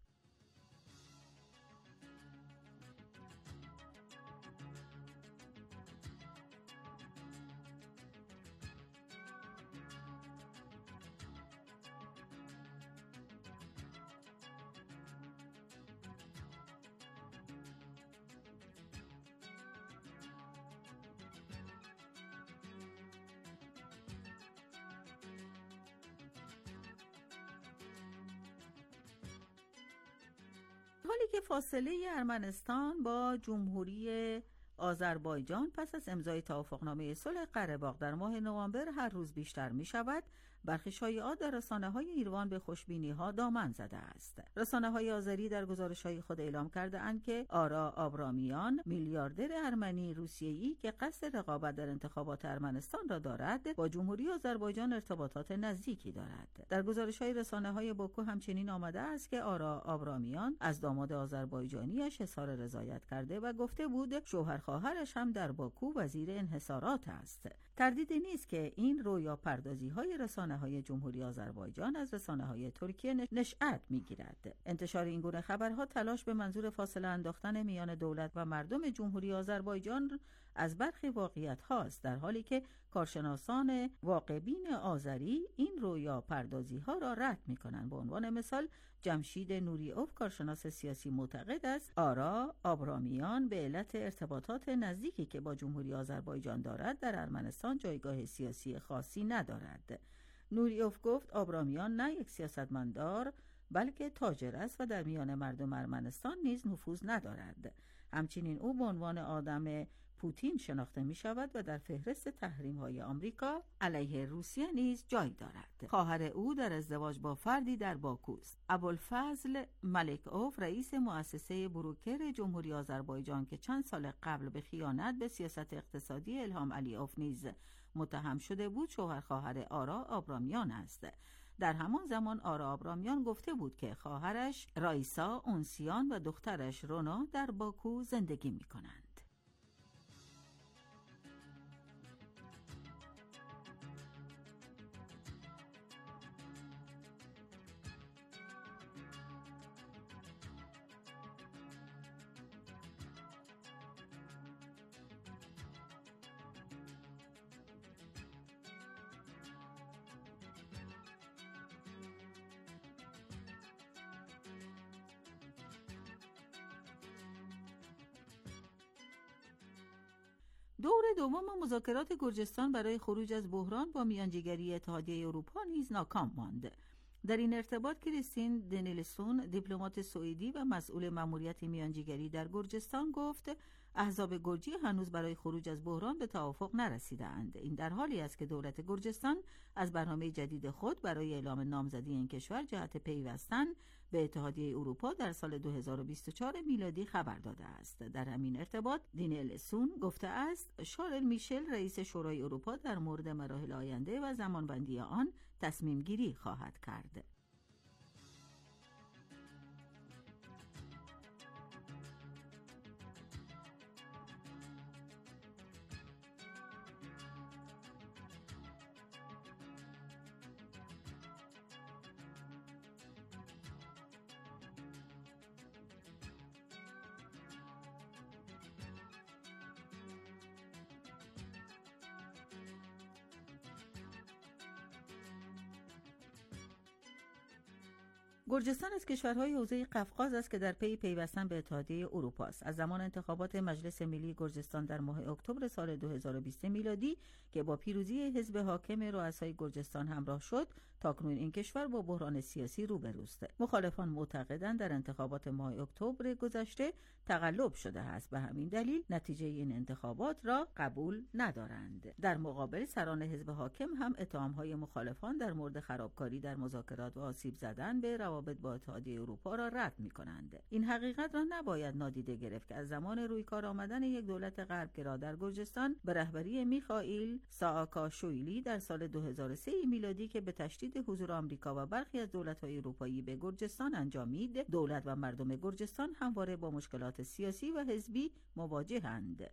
Speaker 1: حالی که فاصله ارمنستان با جمهوری آذربایجان پس از امضای توافقنامه صلح قره‌باغ در ماه نوامبر هر روز بیشتر می شود، برخی شایعات در رسانه‌های ایروان به خوشبینی‌ها دامن زده است. رسانه‌های آذری در گزارش‌های خود اعلام کرده‌اند که آرا آبرامیان، میلیاردر ارمنی روسیه‌ای که قصد رقابت در انتخابات ارمنستان را دارد، با جمهوری آذربایجان ارتباطات نزدیکی دارد. در گزارش‌های رسانه‌های باکو همچنین آمده است که آرا آبرامیان از داماد آذربایجانی‌اش اظهار رضایت کرده و گفته بود شوهر خواهرش هم در باکو وزیر انحصارات است. تردیدی نیست که این رویا پردازی‌های رسانه‌های جمهوری آذربایجان از رسانه‌های ترکیه نشأت می‌گیرد. انتشار این گونه خبرها تلاش به منظور فاصله انداختن میان دولت و مردم جمهوری آذربایجان از برخی واقعیت‌هاست، در حالی که کارشناسان واقع‌بین آذری این رویا پردازی‌ها را رد می‌کنند. به عنوان مثال جمشید نوریوف کارشناس سیاسی معتقد است آرا آبرامیان به علت ارتباطات نزدیکی که با جمهوری آذربایجان دارد در ارمنستان جایگاه سیاسی خاصی ندارد. نوریوف گفت آبرامیان نه یک سیاستمدار بلکه تاجر است و در میان مردم ارمنستان نیز نفوذ ندارد. همچنین او به عنوان آدم پوتین شناخته می شود و در فهرست تحریم‌های آمریکا علیه روسیه نیز جای دارد. خواهر او در ازدواج با فردی در باکوست. ابوالفضل ملکوف رئیس مؤسسه بروکر جمهوری آذربایجان که چند سال قبل به خیانت به سیاست اقتصادی الهام علیوف نیز متهم شده بود، شوهر خواهر آرا آبرامیان است. در همان زمان آرا آبرامیان گفته بود که خواهرش رایسا اونسیان و دخترش رونا در باکو زندگی می کنند. دور دوم مذاکرات گرجستان برای خروج از بحران با میانجیگری اتحادیه اروپا نیز ناکام ماند. در این ارتباط کریستین دنیلسون دیپلمات سوئدی و مسئول مأموریت میانجیگری در گرجستان گفت احزاب گرجی هنوز برای خروج از بحران به توافق نرسیده‌اند. این در حالی است که دولت گرجستان از برنامه جدید خود برای اعلام نامزدی این کشور جهت پیوستن به اتحادیه اروپا در سال 2024 میلادی خبر داده است. در همین ارتباط دینلسون گفته است شارل میشل رئیس شورای اروپا در مورد مراحل آینده و زمانبندی آن تصمیم گیری خواهد کرد. گرجستان از کشورهای حوزه قفقاز است که در پی پیوستن به اتحادیه اروپا است. از زمان انتخابات مجلس ملی گرجستان در ماه اکتبر سال 2020 میلادی که با پیروزی حزب حاکم رؤسای گرجستان همراه شد، تاکنون این کشور با بحران سیاسی روبروست. مخالفان معتقدند در انتخابات ماه اکتبر گذشته تقلب شده است، به همین دلیل نتیجه این انتخابات را قبول ندارند. در مقابل سران حزب حاکم هم اتهام‌های مخالفان در مورد خرابکاری در مذاکرات و آسیب زدن به روابط با اتحادیه اروپا را رد می‌کنند. این حقیقت را نباید نادیده گرفت که از زمان رویکار آمدن یک دولت غربگرا در گرجستان به رهبری میخائیل سااکاشویلی در سال 2003 میلادی که به تشدید حضور آمریکا و برخی از دولت‌های اروپایی به گرجستان انجامید، دولت و مردم گرجستان همواره با مشکلات سیاسی و حزبی مواجه‌اند.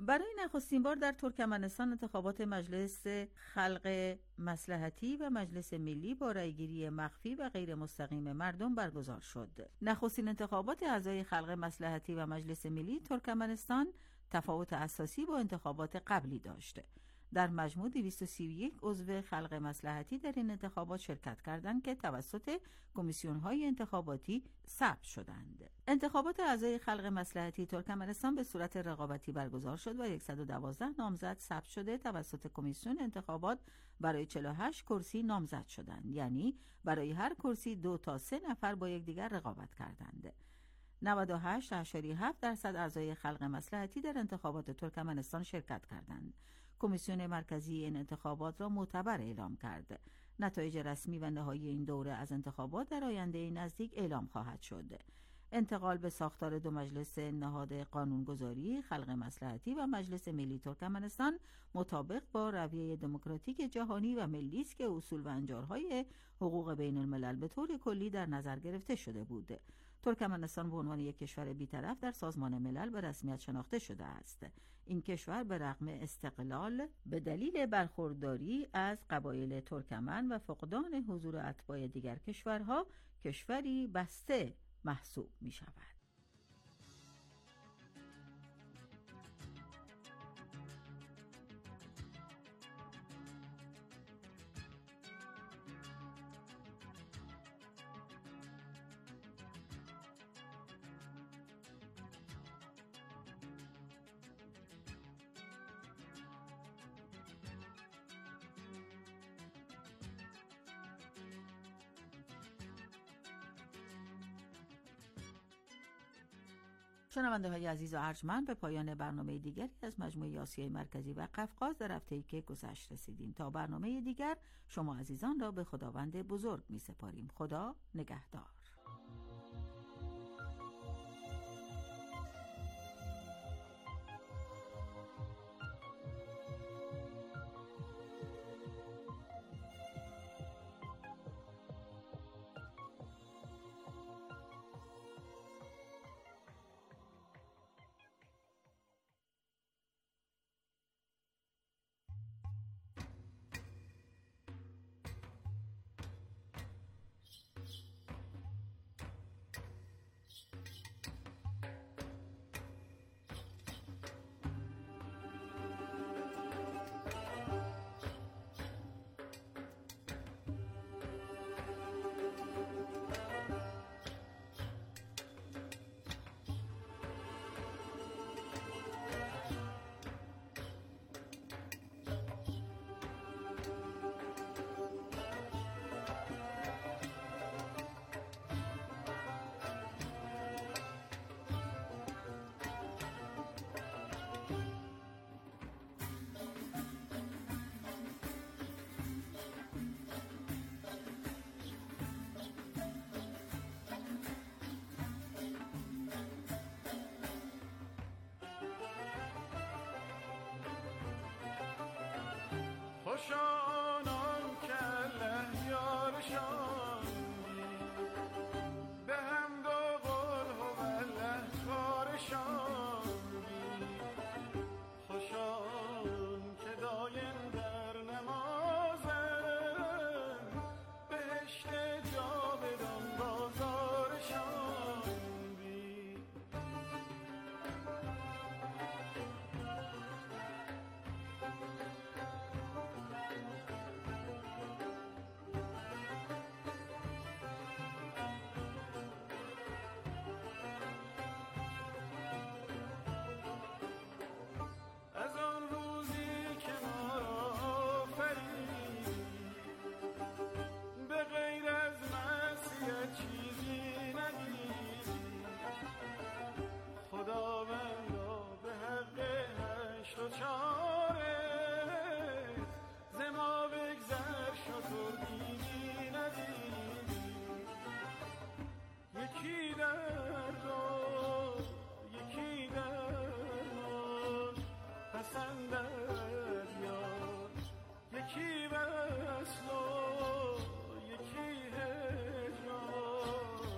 Speaker 1: برای نخستین بار در ترکمنستان انتخابات مجلس خلق مصلحتی و مجلس ملی با رأیگیری مخفی و غیر مستقیم مردم برگزار شد. نخستین انتخابات اعضای خلق مصلحتی و مجلس ملی ترکمنستان تفاوت اساسی با انتخابات قبلی داشت. در مجموع 231 عضو خلق مصلحتی در این انتخابات شرکت کردند که توسط کمیسیون‌های انتخاباتی ثبت شدند. انتخابات اعضای خلق مصلحتی ترکمنستان به صورت رقابتی برگزار شد و 112 نامزد ثبت شده توسط کمیسیون انتخابات برای 48 کرسی نامزد شدند، یعنی برای هر کرسی 2 تا 3 نفر با یکدیگر رقابت کردند. 98.7% اعضای خلق مصلحتی در انتخابات ترکمنستان شرکت کردند. کمیسیون مرکزی این انتخابات را معتبر اعلام کرد. نتایج رسمی و نهایی این دوره از انتخابات در آینده نزدیک اعلام خواهد شد. انتقال به ساختار 2 مجلس نهاد قانونگذاری، خلق مصلحتی و مجلس ملی ترکمنستان مطابق با رویه دموکراتیک جهانی و ملی است که اصول و انجارهای حقوق بین الملل به طور کلی در نظر گرفته شده بود. ترکمنستان به عنوان یک کشور بی‌طرف در سازمان ملل به رسمیت شناخته شده است. این کشور به رغم استقلال به دلیل برخورداری از قبایل ترکمن و فقدان حضور اتباع دیگر کشورها کشوری بسته محسوب می شود. شنونده های عزیز و ارجمند، به پایان برنامه دیگری از مجموعه آسیای مرکزی و قفقاز در هفته‌ای که گذشت رسیدیم. تا برنامه دیگر شما عزیزان را به خداوند بزرگ می سپاریم. خدا نگهدار.
Speaker 2: خوش آنان که الله یارشان به حمد و قل هوالله کارشان خوش آن که دایم در نمازن بهشت جاودان بازارشان بی یکی درد و یکی درمان پسندد یار یکی وصل و یکی هجران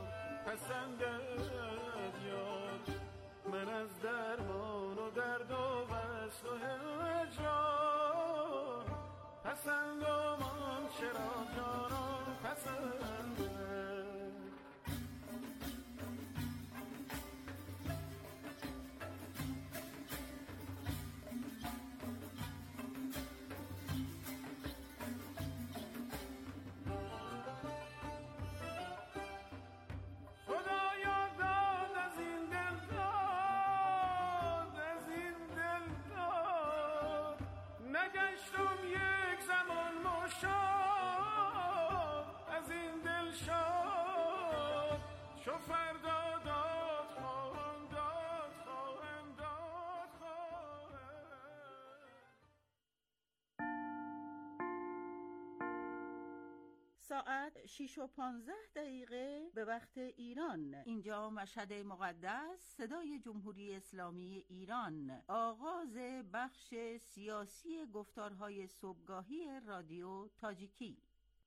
Speaker 2: پسندد یار من از درمان و درد و است و هجران پسندمان چرا جانان پسنده
Speaker 1: ساعت 6:15 به وقت ایران. اینجا مشهد مقدس، صدای جمهوری اسلامی ایران. آغاز بخش سیاسی گفتارهای صبحگاهی رادیو تاجیکی.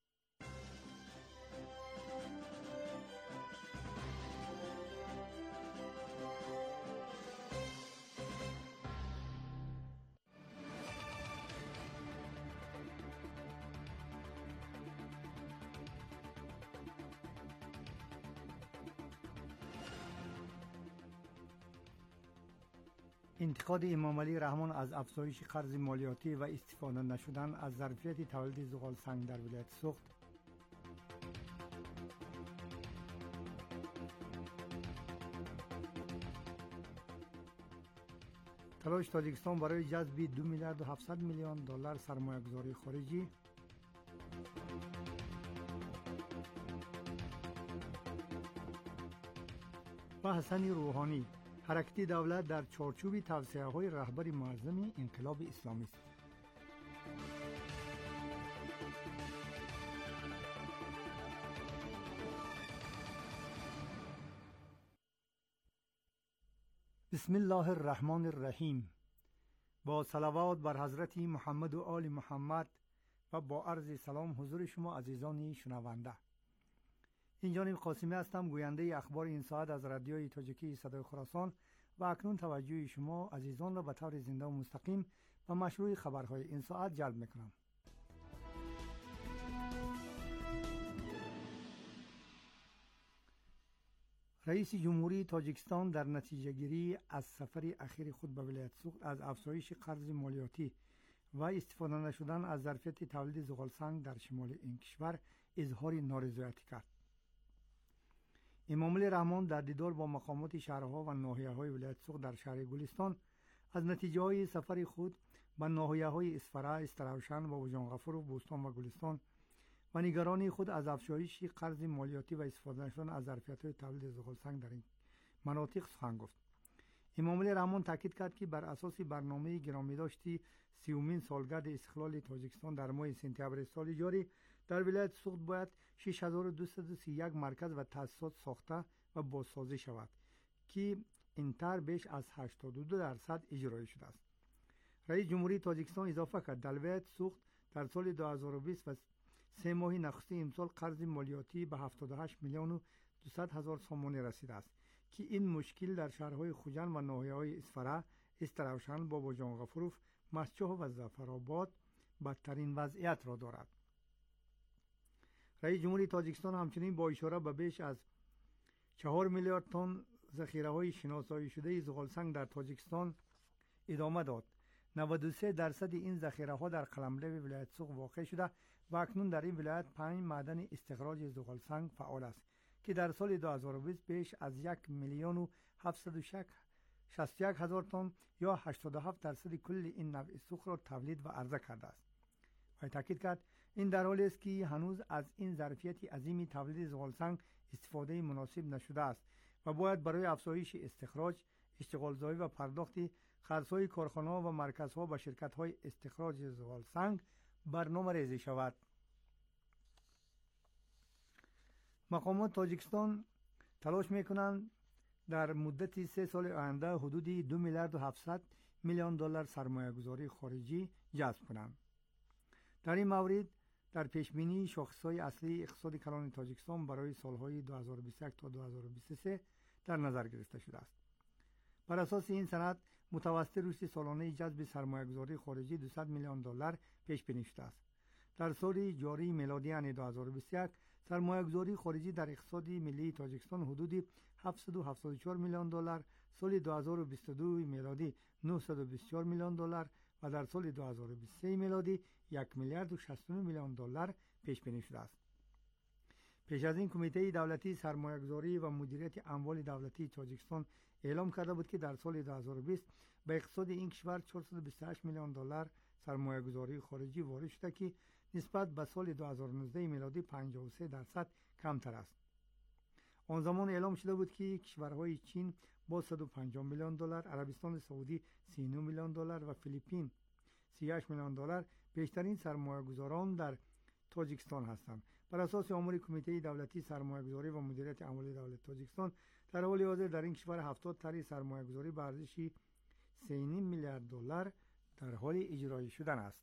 Speaker 7: انتقاد امام علی رحمان از افزایش قرض مالیاتی و استفاده نشدن از ظرفیت تولید زغال سنگ در ولایت سوخت. تلاش تاجیکستان برای جذب 2 میلیارد و 700 میلیون دلار سرمایه گذاری خارجی. و حسن روحانی، حرکت دولت در چارچوب توصیه‌های رهبر معظم انقلاب اسلامی است. بسم الله الرحمن الرحیم. با صلوات بر حضرت محمد و آل محمد و با عرض سلام حضور شما عزیزان شنونده. این جانب قاسمی هستم، گوینده اخبار این ساعت از رادیوی تاجیکی صدای خراسان و اکنون توجه شما عزیزان را به طور زنده و مستقیم به مشروع خبرهای این ساعت جلب میکنم. رئیس جمهوری تاجیکستان در نتیجه گیری از سفر اخیر خود به ولایت سوخت از افزایش قرض مالیاتی و استفاده نشدن از ظرفیت تولید زغال سنگ در شمال این کشور اظهار نارضایتی کرد. امام علی رحمان در دیدار با مقامات شهرها و ناحیه‌های ولایت سوخت در شهر گلستان از نتیجه‌های سفر خود به ناحیه‌های اسفره، استراوشن و وجانغفور و بوستان و گلستان و نگرانی خود از افزایش قرض مالیاتی و استفاده نشدن از ظرفیت‌های تولید زغال سنگ در این مناطق سخن گفت. امام علی رحمان تاکید کرد که بر اساس برنامه گرامی داشتی 30مین سالگرد استقلال تاجیکستان در ماه سپتامبر سال جاری در ولایت سوخت باید 6231 مرکز و تأسیسات ساخته و بازسازی شود که این طرح بیش از 82% اجرایی شده است. رئیس جمهوری تاجیکستان اضافه کرد در ولایت سوخت در سال 2020 و 3 ماه نخست امسال قرض مالیاتی به 78 میلیون و 200 هزار سامانه رسیده است که این مشکل در شهرهای خوجند و ناحیه‌های اسفره، استراوشن، باباجانغفروف، مسچوح و ظفرآباد بدترین وضعیت را دارد. رئیس جمهوری تاجیکستان همچنین با اشاره به بیش از 4 میلیارد تن ذخیره‌های شناسایی شده زغال سنگ در تاجیکستان ادامه داد. 93% این ذخیره‌ها در قلمرو ولایت سوخت واقع شده و اکنون در این ولایت 5 معدن استخراج زغال سنگ فعال است که در سال 2020 بیش از 1 میلیون و 761 هزار تن یا 87% کل این نوع سوخت را تولید و عرضه کرده است. و تاکید کرد این در حالی است که هنوز از این ظرفیت عظیم تولید زغال سنگ استفاده مناسب نشده است و باید برای افزایش استخراج، اشتغالزایی و پرداخت خرج‌های کارخانه‌ها و مرکزها به شرکت‌های استخراج زغال سنگ برنامه ریزی شود. مقامات تاجیکستان تلاش می‌کنند در مدت 3 سال آینده حدود 2 میلیارد و 700 میلیون دلار سرمایه گذاری خارجی جذب کنند. در این مورد در پیشبینی شاخص‌های اصلی اقتصاد کلان تاجیکستان برای سالهای 2021 تا 2023 در نظر گرفته شده است. بر اساس این سند متوسط رشد سالانه جذب سرمایه‌گذاری خارجی 200 میلیون دلار پیش بینی شده است. در سال جاری میلادی یعنی 2021 سرمایه‌گذاری خارجی در اقتصاد ملی تاجیکستان حدود 774 میلیون دلار، سال 2022 میلادی 924 میلیون دلار و در سال 2023 میلادی 1 میلیارد و 69 میلیون دلار پیش بینی شده است. پیش از این کمیته دولتی سرمایه‌گذاری و مدیریت اموال دولتی تاجیکستان اعلام کرده بود که در سال 2020 به اقتصاد این کشور 428 میلیون دلار سرمایه‌گذاری خارجی وارد شده که نسبت به سال 2019 میلادی 53% کمتر است. آن زمان اعلام شده بود که کشورهای چین با 150 میلیون دلار، عربستان سعودی 39 میلیون دلار و فیلیپین 38 میلیون دلار بیشترین سرمایه‌گذاران در تاجیکستان هستند. بر اساس آمار کمیته دولتی سرمایه‌گذاری و مدیریت اموال دولت تاجیکستان در حال حاضر در این کشور 70 طرح سرمایه‌گذاری به ارزش 3.5 میلیارد دلار در حال اجرایی شدن است.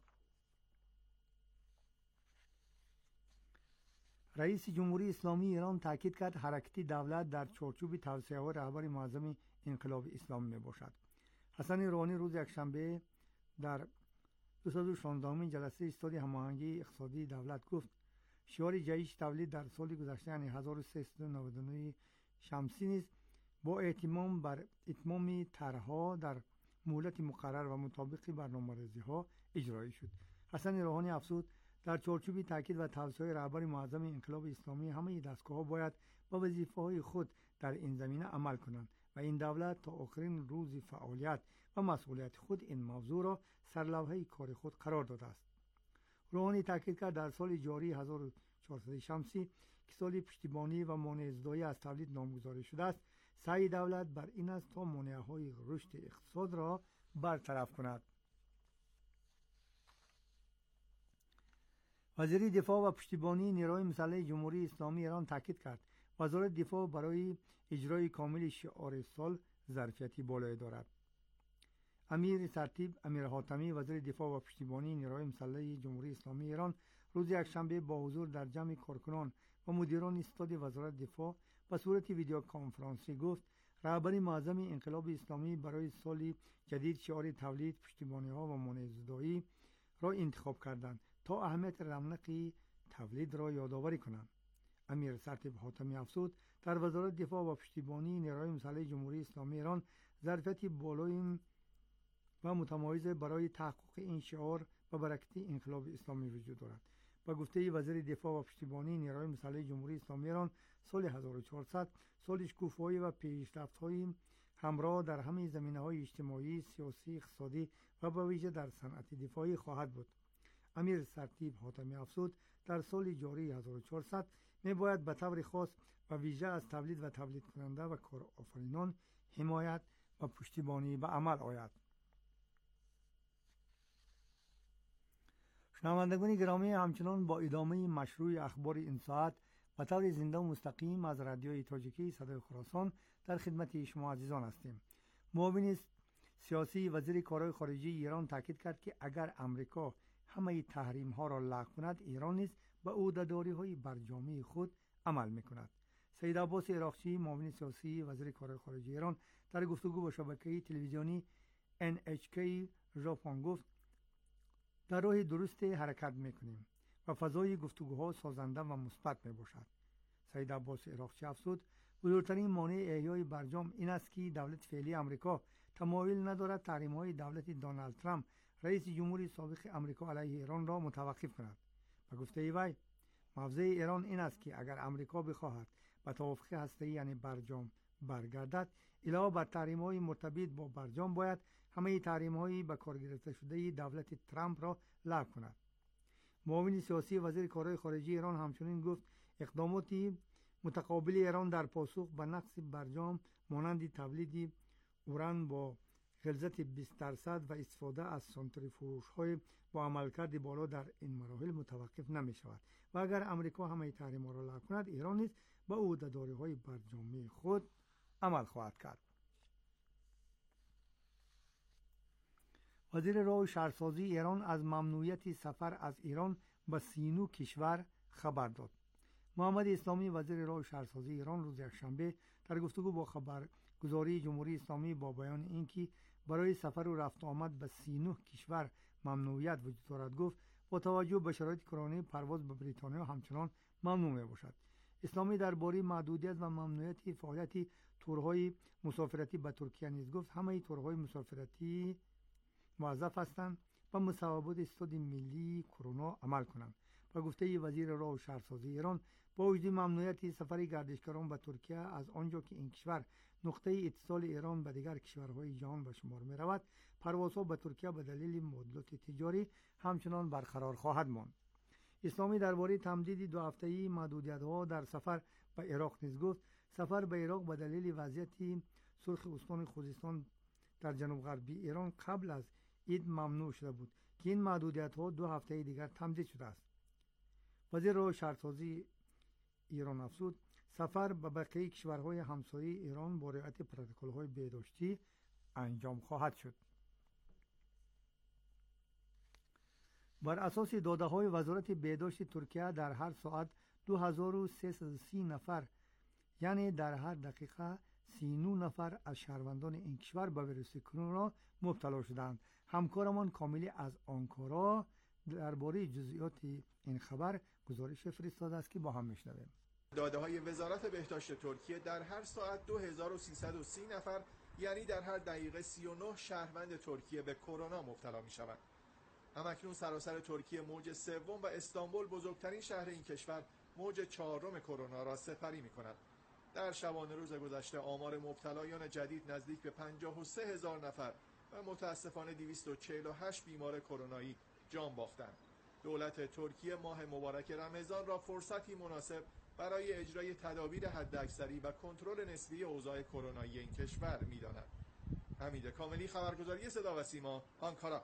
Speaker 7: رئیس جمهوری اسلامی ایران تاکید کرد حرکت دولت در چارچوب توصیه‌های رهبر معظم انقلاب اسلامی میباشد. حسن روحانی روز یکشنبه در 216 جلسه استادی هماهنگی اقتصادی دولت گفت شعار جهش تولید در سال گذشته یعنی 1399 شمسی نیز با اهتمام بر اتمام طرح‌ها در مهلت مقرر و مطابق برنامه‌ریزی‌ها اجرایی شد. حسن روحانی افزود در چارچوب تاکید و توصیه‌های رهبر معظم انقلاب اسلامی همه دستگاه‌ها باید با وظیفه‌های خود در این زمینه عمل کنند و این دولت تا آخرین روز فعالیت و مسئولیت خود این موضوع را سرلوحه کار خود قرار داده است. روحانی تاکید کرد در سال جاری 1400 شمسی که سال پشتیبانی و مانع زدایی از تولید نامگذاری شده است، سعی دولت بر این است تا مانع‌های رشد اقتصاد را برطرف کند. وزیر دفاع و پشتیبانی نیروهای مسلح جمهوری اسلامی ایران تاکید کرد وزارت دفاع برای اجرای کامل شعار سال ظرفیتی بالایی دارد. امیر سرتیب امیر حاتمی وزیر دفاع و پشتیبانی نیروهای مسلح جمهوری اسلامی ایران روز یکشنبه با حضور در جمع کارکنان و مدیران استاد وزارت دفاع به صورت ویدیو کنفرانسی گفت رهبر معظم انقلاب اسلامی برای سال جدید شعار تولید، پشتیبانی‌ها و مانع زدایی را انتخاب کردند تا اهمیت رونق تولید را یادآوری کنند. امیر سرتیب حاتمی افزود در وزارت دفاع و پشتیبانی نیروهای مسلح جمهوری اسلامی ایران ظرفیت بالای و متمایز برای تحقق این شعار و برکت انقلاب اسلامی وجود دارد. با گفته وزیر دفاع و پشتیبانی نیروهای مسلح جمهوری اسلامی ایران سال 1400 سال شکوفایی و پیشرفت‌های همراه در همه زمینه‌های اجتماعی، سیاسی، اقتصادی و به ویژه در صنعت دفاعی خواهد بود. امیر سرتیب حاتمی افزود در سال جاری 1400 می‌باید به طور خاص و ویژه از تولید و تولید کننده و کارآفرینان حمایت و پشتیبانی به عمل آید. شنوندگان گرامی، همچنان با ادامه مشروع اخبار این ساعت به طور زنده و مستقیم از رادیوی تاجیکی صدای خراسان در خدمت شما عزیزان هستیم. معاون سیاسی وزیر کارهای خارجه ایران تاکید کرد که اگر امریکا همه تحریم ها را لغو کند، ایران نیز به عهده‌داری های برجامی خود عمل میکند. سید عباس عراقچی معاون سیاسی وزیر کارهای خارجه ایران در گفتگو با شبکه تلویزیونی NHK ژاپن گفت در راه درست حرکت میکنیم و فضای گفتگوها سازنده و مثبت میباشد. سید عباس عراقچی افزود بزرگترین مانع احیای برجام این است که دولت فعلی امریکا تمایل ندارد تحریم‌های دولت دونالد ترامپ رئیس جمهوری سابق امریکا علیه ایران را متوقف کند. به گفته وی موضع ایران این است که اگر امریکا بخواهد به توافق هسته‌ای یعنی برجام برگردد، علاوه بر تحریم‌های مرتبط با برجام باید همه تحریم‌های به کار گرفته شده دولت ترامپ را لغو کند. معاون سیاسی وزیر کارهای خارجه ایران همچنین گفت اقدامات متقابل ایران در پاسخ به نقض برجام مانند تولید اوران با غلظت 20% و استفاده از سانتریفوژهای با عملکرد بالا در این مراحل متوقف نمی شود و اگر امریکا همه تحریم‌ها را لغو کند، ایران نیز به عهده‌داری‌های برجامی خود عمل خواهد کرد. وزیر راه و شهرسازی ایران از ممنوعیت سفر از ایران به 39 کشور خبر داد. محمد اسلامی وزیر راه و شهرسازی ایران روز یکشنبه در گفتگو با گزارش جمهوری اسلامی با بیان اینکه برای سفر و رفت آمد به 39 کشور ممنوعیت وجود دارد گفت با توجه به شرایط کرونا پرواز به بریتانیا همچنان ممنوع می باشد. اسلامی درباره محدودیت و ممنوعیت فعالیت تورهای مسافرتی به ترکیه نیز گفت همه تورهای مسافرتی موظف هستند به مصوبات استاد ملی کرونا عمل کنند. و گفته وزیر راه و شهرسازی ایران با وجود ممنوعیت سفر گردشگران به ترکیه از آنجا که این کشور نقطه اتصال ایران به دیگر کشورهای جهان به شمار می رود، پروازها به ترکیه به دلیل معادلات تجاری همچنان برقرار خواهد ماند. اسلامی درباره تمدید 2 هفته‌ای محدودیت‌ها در سفر به عراق نیز گفت سفر به عراق به دلیل وضعیت سرخ استان خوزستان در جنوب غربی ایران قبل از عید ممنوع شده بود که این محدودیت‌ها 2 هفته دیگر تمدید شده است. وزیر راه و شهرسازی ایران افزود سفر به بقیه کشورهای همسایه ایران با رعایت پروتکل‌های بهداشتی انجام خواهد شد. بر اساس داده‌های وزارت بهداشت ترکیه در هر ساعت 2330 نفر یعنی در هر دقیقه 39 نفر از شهروندان این کشور به ویروس کرونا مبتلا شدند. همکارمان کاملی از آنکارا درباره جزئیات این خبر گزارش فرستاده است که با هم میشنویم.
Speaker 8: داده‌های وزارت بهداشت ترکیه در هر ساعت 2330 نفر یعنی در هر دقیقه 39 شهروند ترکیه به کرونا مبتلا می‌شوند. همکنون سراسر ترکیه موج سوم و استانبول بزرگترین شهر این کشور موج 4 کرونا را سپری می‌کند. در شبانه روز گذشته آمار مبتلایان جدید نزدیک به 53,000 نفر و متاسفانه 248 بیمار کرونایی جان باختند. دولت ترکیه ماه مبارک رمضان را فرصتی مناسب برای اجرای تدابیر حداکثری و کنترل نسبی اوضاع کرونایی این کشور می‌داند. حمید کاملی، خبرگزاری صدا و سیما، آنکارا.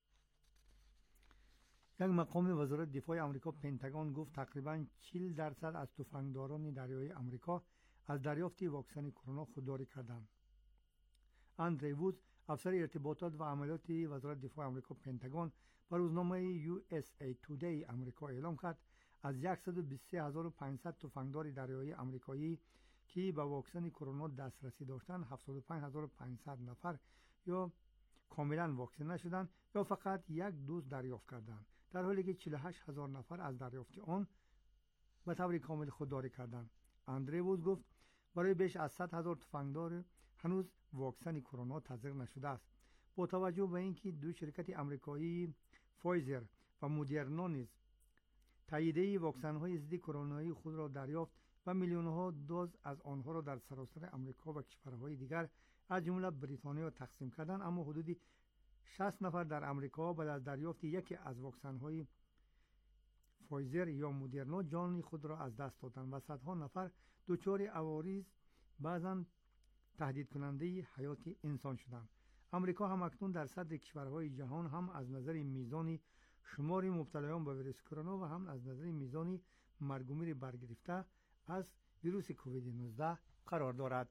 Speaker 7: یک مقام وزارت دفاع آمریکا پنتاگون گفت تقریباً 40% از تفنگداران دریایی آمریکا از دریافت واکسن کرونا خودداری کردند. اندری وود، افسر ارتباطات و عملیات وزارت دفاع آمریکا پنتاگون، با روزنامه USA Today آمریکا اعلام کرد از 123,500 تفنگدار دریایی آمریکایی که به واکسن کرونا دسترسی داشتند 75,500 نفر یا کاملا واکسن نشدند یا فقط یک دوز دریافت کردند، در حالی که 48,000 نفر از دریافت آن به طور کامل خودداری کردند. اندری وود گفت برای بیش از 100,000 تفنگدار هنوز واکسن کرونا تزریق نشده است. با توجه به اینکه دو شرکت آمریکایی فایزر و مودرنا نیز تاییدیه واکسن‌های ضد کرونایی خود را دریافت و میلیون‌ها دوز از آنها را در سراسر آمریکا و کشورهای دیگر از جمله بریتانیا تقسیم کردند، اما حدود 60 نفر در آمریکا بعد از دریافت یکی از واکسن‌های فایزر یا مودرنا جان خود را از دست دادند و صدها نفر دچار عوارض بعضاً تهدید کننده حیات انسان شدند. آمریکا هم اکنون در صدر کشورهای جهان هم از نظر میزان شمار مبتلایان به ویروس کرونا و هم از نظر میزان مرگ و میر برگرفته از ویروس کووید 19 قرار دارد.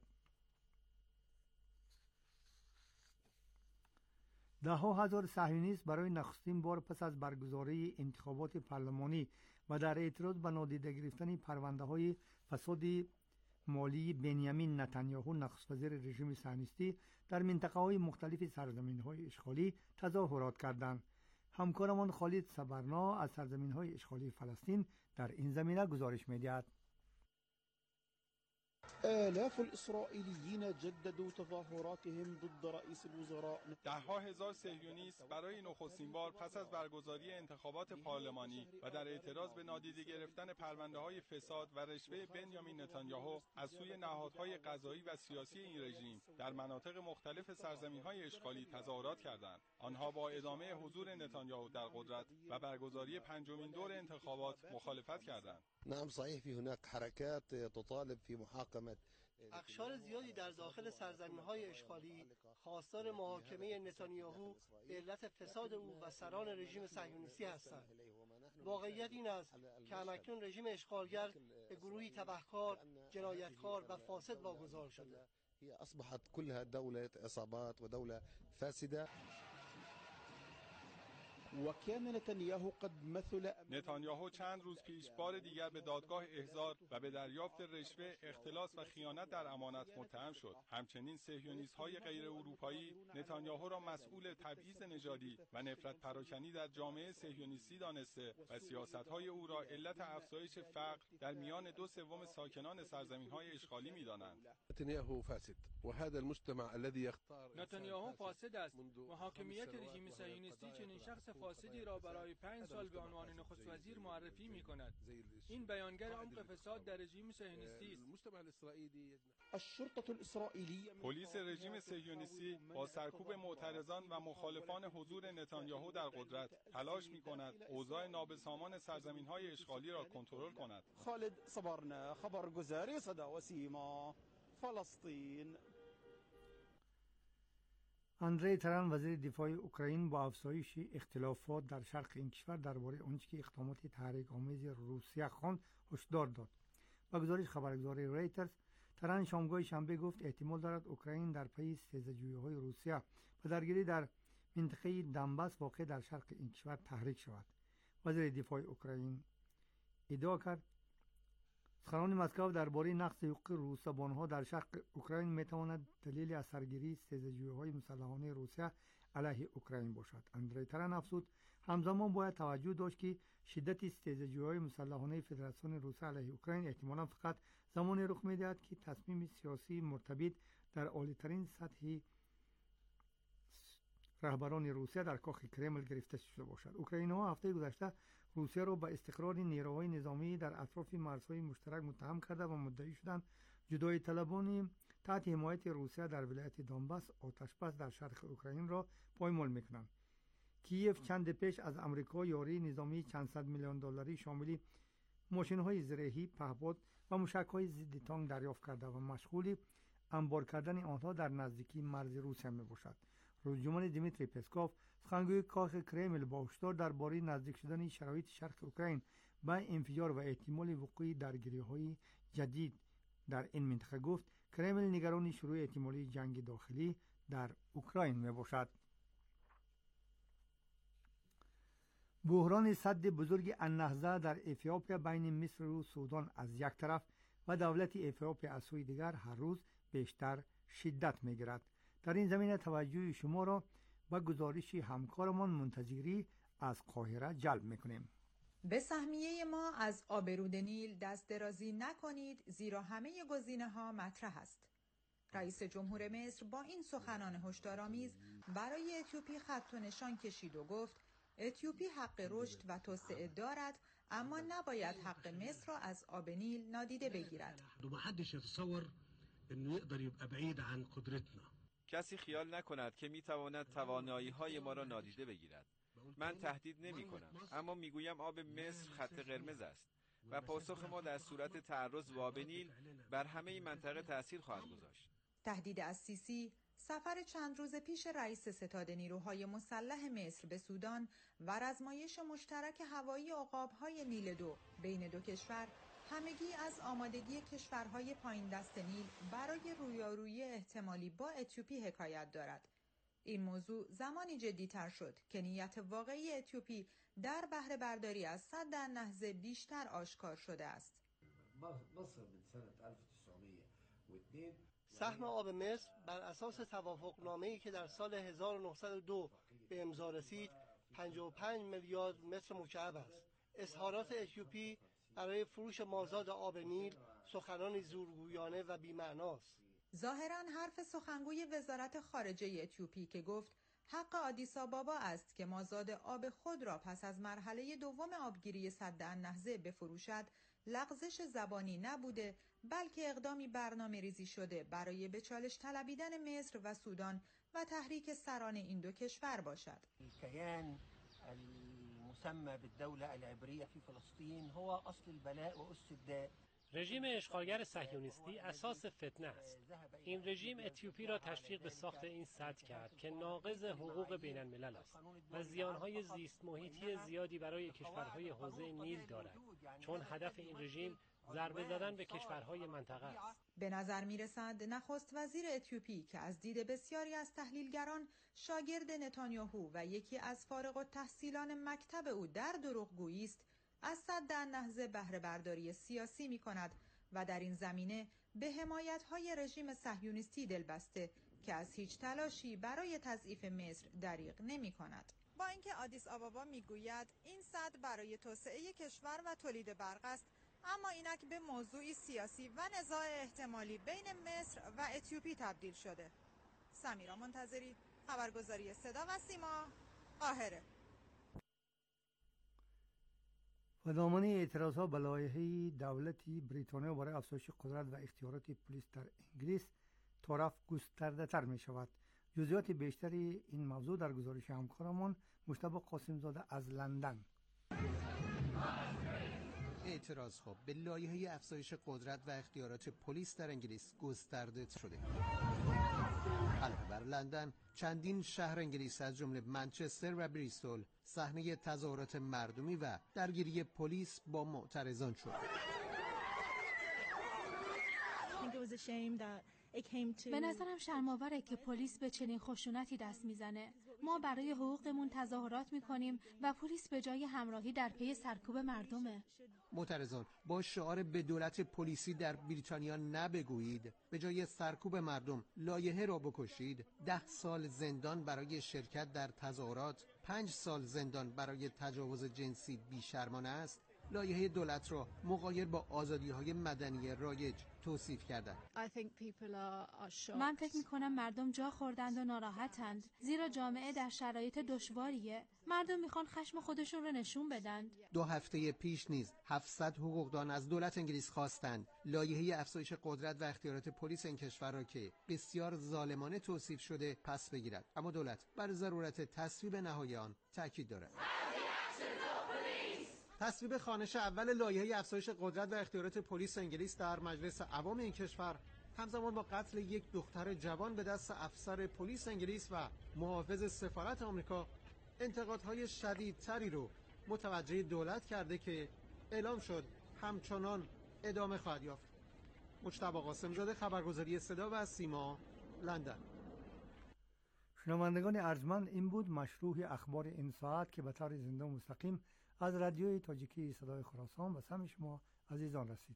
Speaker 7: ده‌ها هزار صهیونیست برای نخستین بار پس از برگزاری انتخابات پارلمانی و در اعتراض به نادیده گرفتن پرونده‌های فساد مالی بنیامین نتانیاهو نخست وزیر رژیم صهیونیستی در منطقه‌های مختلف سرزمین‌های اشغالی تظاهرات کردند. همکارمان خالد صبرنا از سرزمین‌های اشغالی فلسطین در این زمینه گزارش می‌دهد.
Speaker 9: آلاف الإسرائيليين جددوا تظاهراتهم ضد رئيس الوزراء.
Speaker 10: ده‌ها هزار صهیونیست برای نخستین بار پس از برگزاری انتخابات پارلمانی و در اعتراض به نادیده گرفتن پرونده‌های فساد و رشوه بنیامین نتانیاهو از سوی نهادهای قضایی و سیاسی این رژیم در مناطق مختلف سرزمین‌های اشغالی تظاهرات کردند. آنها با ادامه حضور نتانیاهو در قدرت و برگزاری پنجمین دور انتخابات مخالفت کردند.
Speaker 9: نعم صحیح فی هناك حرکات تطالب فی محاکمه.
Speaker 11: اقشار زیادی در داخل سرزمین‌های اشغالی خواستار محاکمه نتانیاهو به علت فساد او و سران رژیم صهیونیستی هستند. واقعیت این است که همکنون رژیم اشغالگر به گروهی تبهکار، جنایتکار و فاسد واگذار شده.
Speaker 9: هي اصبحت كلها دوله عصابات و دوله فاسده.
Speaker 10: نتانیاهو چند روز پیش بار دیگر به دادگاه احضار و به دریافت رشوه، اختلاس و خیانت در امانت متهم شد. همچنین صهیونیست‌های غیر اروپایی نتانیاهو را مسئول تبعیض نژادی و نفرت پراکنی در جامعه صهیونیستی دانسته و سیاست‌های او را علت افزایش فقر در میان 2/3 ساکنان سرزمین‌های اشغالی می‌دانند.
Speaker 12: نتانیاهو فاسد است. محاکمیت رژیم صهیونیستی چنین شخص فاسدی را برای 5 سال به عنوان نخست وزیر معرفی می‌کند. این بیانگر عمق فساد در رژیم صهیونیستی است.
Speaker 10: پلیس رژیم صهیونیستی با سرکوب معترضان و مخالفان حضور نتانیاهو در قدرت تلاش می‌کند اوضاع نابسامان سرزمین‌های اشغالی را کنترل کند.
Speaker 13: خالد صبرنا خبرگزاری صدا و سیما فلسطین.
Speaker 7: اندری تران وزیر دفاع اوکراین با افزایش اختلافات در شرق این کشور درباره آنچه که اقدامات تحریک‌آمیز روسیه خواند هشدار داد. با گزارش خبرگزاری ریترز، تران شامگاه شنبه گفت احتمال دارد اوکراین در پی استفزایی‌های روسیه و درگیری در منطقه دنباس واقع در شرق این کشور تحریک شود. وزیر دفاع اوکراین ادعا کرد سخنان مسکو درباره نقض حقوق روس‌زبان‌ها در شرق اوکراین می‌تواند دلیل از سرگیری استفزایی‌های مسلحانه روسیه علیه اوکراین باشد. اندری تران افزود همزمان باید توجه داشت که شدت استفزایی‌های مسلحانه فدراسیون روسیه علیه اوکراین احتمالاً فقط زمانی رخ می‌دهد که تصمیم سیاسی مرتبط در عالی‌ترین سطح رهبران روسیه در کاخ کرمل گرفته شده باشد. اوکراینی‌ها هفته گذشته روسیه را به استقرار نیروهای نظامی در اطراف مرزهای مشترک متهم کرده و مدعی شدند جدایی طلبان تحت حمایت روسیه در ولایت دونباس آتش‌بس در شرق اوکراین را پایمال می‌کنند. کیف چند پیش از آمریکا یاری نظامی چند صد میلیون دلاری شامل ماشین‌های زرهی، پهپاد و موشک‌های ضد تانک دریافت کرده و مشغول انبار کردن آنها در نزدیکی مرز روسیه میباشد. رئیس دیمیتری پسکوف سخنگوی کاخ کرمل با هشدار درباره نزدیک شدن شرایط شرق اوکراین به انفجار و احتمال وقوع درگیری‌های جدید در این منطقه گفت کرمل نگران شروع احتمالی جنگ داخلی در اوکراین میباشد. بحران سد بزرگ النهضه در اتیوپی بین مصر و سودان از یک طرف و دولت اتیوپی از سوی دیگر هر روز بیشتر شدت می‌گیرد. در این زمینه توجه شما را به گزارش همکارمان منتظری از قاهره جلب می‌کنیم.
Speaker 14: به سهمیه ما از آبرود نیل دست درازی نکنید زیرا همه گزینه‌ها مطرح است. رئیس جمهور مصر با این سخنان هشدارآمیز برای اتیوپی خط و نشان کشید و گفت اتیوپی حق رشد و توسعه دارد اما نباید حق مصر را از آب نیل نادیده بگیرد.
Speaker 15: کسی خیال نکند که میتواند توانایی‌های ما را نادیده بگیرد. من تهدید نمی‌کنم، اما میگویم آب مصر خط قرمز است و پاسخ ما در صورت تعرض به آب نیل بر همه این منطقه تأثیر خواهد گذاشت.
Speaker 14: تهدید از سیسی، سفر چند روز پیش رئیس ستاد نیروهای مسلح مصر به سودان و رزمایش مشترک هوایی عقاب‌های نیل 2 بین دو کشور همگی از آمادگی کشورهای پایین دست نیل برای رویارویی احتمالی با اتیوپی حکایت دارد. این موضوع زمانی جدی‌تر شد که نیت واقعی اتیوپی در بهره برداری از سد النهضه بیشتر آشکار شده است.
Speaker 11: سهم آب مصر بر اساس توافقنامه‌ای که در سال 1902 به امضا رسید 55 میلیارد متر مکعب است. اظهارات اتیوپی برای فروش مازاد آب نیل سخنانی زورگویانه و بی‌معناست.
Speaker 14: ظاهراً حرف سخنگوی وزارت خارجه اتیوپی که گفت حق آدیس آبابا است که مازاد آب خود را پس از مرحله دوم آبگیری سد النهضه بفروشد لغزش زبانی نبوده بلکه اقدامی برنامه ریزی شده برای به چالش طلبیدن مصر و سودان و تحریک سران این دو کشور باشد.
Speaker 16: الكيان المسمى بالدولة العبرية في فلسطين هو أصل البلاء وأس الداء.
Speaker 17: رژیم اشغالگر صهیونیستی اساس فتنه است. این رژیم اتیوپی را تشویق به ساخت این سد کرد که ناقض حقوق بین الملل است و زیانهای زیست محیطی زیادی برای کشورهای حوزه نیل دارد، چون هدف این رژیم ضربه زدن به کشورهای منطقه است.
Speaker 14: به نظر می رسد نخست وزیر اتیوپی که از دید بسیاری از تحلیلگران شاگرد نتانیاهو و یکی از فارغ التحصیلان مکتب او در دروغگویی است، از سد النهضه بهره برداری سیاسی می کند و در این زمینه به حمایت‌های رژیم صهیونیستی دلبسته که از هیچ تلاشی برای تضعیف مصر دریغ نمی کند. با اینکه آدیس آبابا میگوید این سد برای توسعه کشور و تولید برق است، اما اینک به موضوعی سیاسی و نزاع احتمالی بین مصر و اتیوپی تبدیل شده. سمیرا منتظری، خبرگزاری صدا و سیما، قاهره.
Speaker 7: و دامنه اعتراضها به لایحه دولتی بریتانیا برای افزایش قدرت و اختیارات پلیس در انگلیس طرف گسترده تر می شود. جزئیات بیشتری این موضوع در گزارش همکارمان مجتبی قاسمزاده از لندن.
Speaker 18: اعتراضها به لایحه افزایش قدرت و اختیارات پلیس در انگلیس گسترده شده. علاوه بر لندن، چندین شهر انگلیس از جمله منچستر و بریستول صحنه تظاهرات مردمی و درگیری پلیس با معترضان شد.
Speaker 19: به نظرم شرم‌آوره که پلیس به چنین خشونتی دست میزنه. ما برای حقوقمون تظاهرات میکنیم و پلیس به جای همراهی در پی سرکوب مردمه.
Speaker 18: معترضان با شعار به دولت پلیسی در بریتانیا نبگویید، به جای سرکوب مردم لایحه را بکشید. 10 سال زندان برای شرکت در تظاهرات، 5 سال زندان برای تجاوز جنسی بیشرمانه است. لایحه دولت را مغایر با آزادی‌های مدنی رایج توصیف کردند.
Speaker 19: من فکر می‌کنم مردم جا خوردند و ناراحتند، زیرا جامعه در شرایط دشواریه. مردم میخوان خشم خودشون رو نشون بدن.
Speaker 18: 2 هفته پیش نیز 700 حقوقدان از دولت انگلیس خواستند لایحه افزایش قدرت و اختیارات پلیس این کشور را که بسیار ظالمانه توصیف شده پس بگیرد، اما دولت بر ضرورت تصویب نهایی آن تاکید دارد. تصویب خوانش اول لایحه افزایش قدرت و اختیارات پلیس انگلیس در مجلس عوام این کشور همزمان با قتل یک دختر جوان به دست افسر پلیس انگلیس و محافظ سفارت آمریکا انتقادهای شدیدتری رو متوجه دولت کرده که اعلام شد همچنان ادامه خواهد یافت. مجتبی قاسمزاده، خبرگزاری صدا و سیما، لندن.
Speaker 7: شنوندگان ارجمند، این بود مشروع اخبار این ساعت که به طور زنده و مستقیم از رادیوی تاجیکی صدای خراسان به سمع شما عزیزان رسید.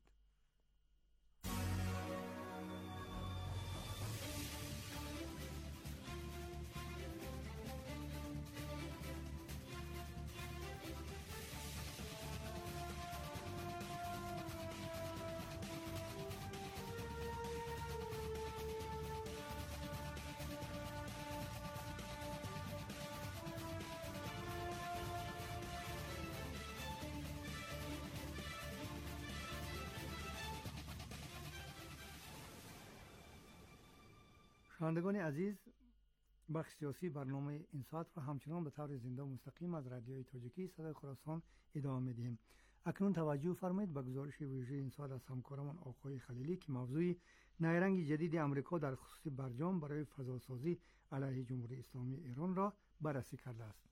Speaker 7: شنوندگان عزیز، بخش سیاسی برنامه این ساعت را همچنان به طور زنده و مستقیم از رادیوی تاجیکی صدای خراسان ادامه میدهیم. اکنون توجه فرمایید به گزارش ویژه این ساعت از همکارمان آقای خلیلی که موضوع نیرنگ جدید امریکا در خصوص برجام برای فضاسازی علیه جمهوری اسلامی ایران را بررسی کرده است.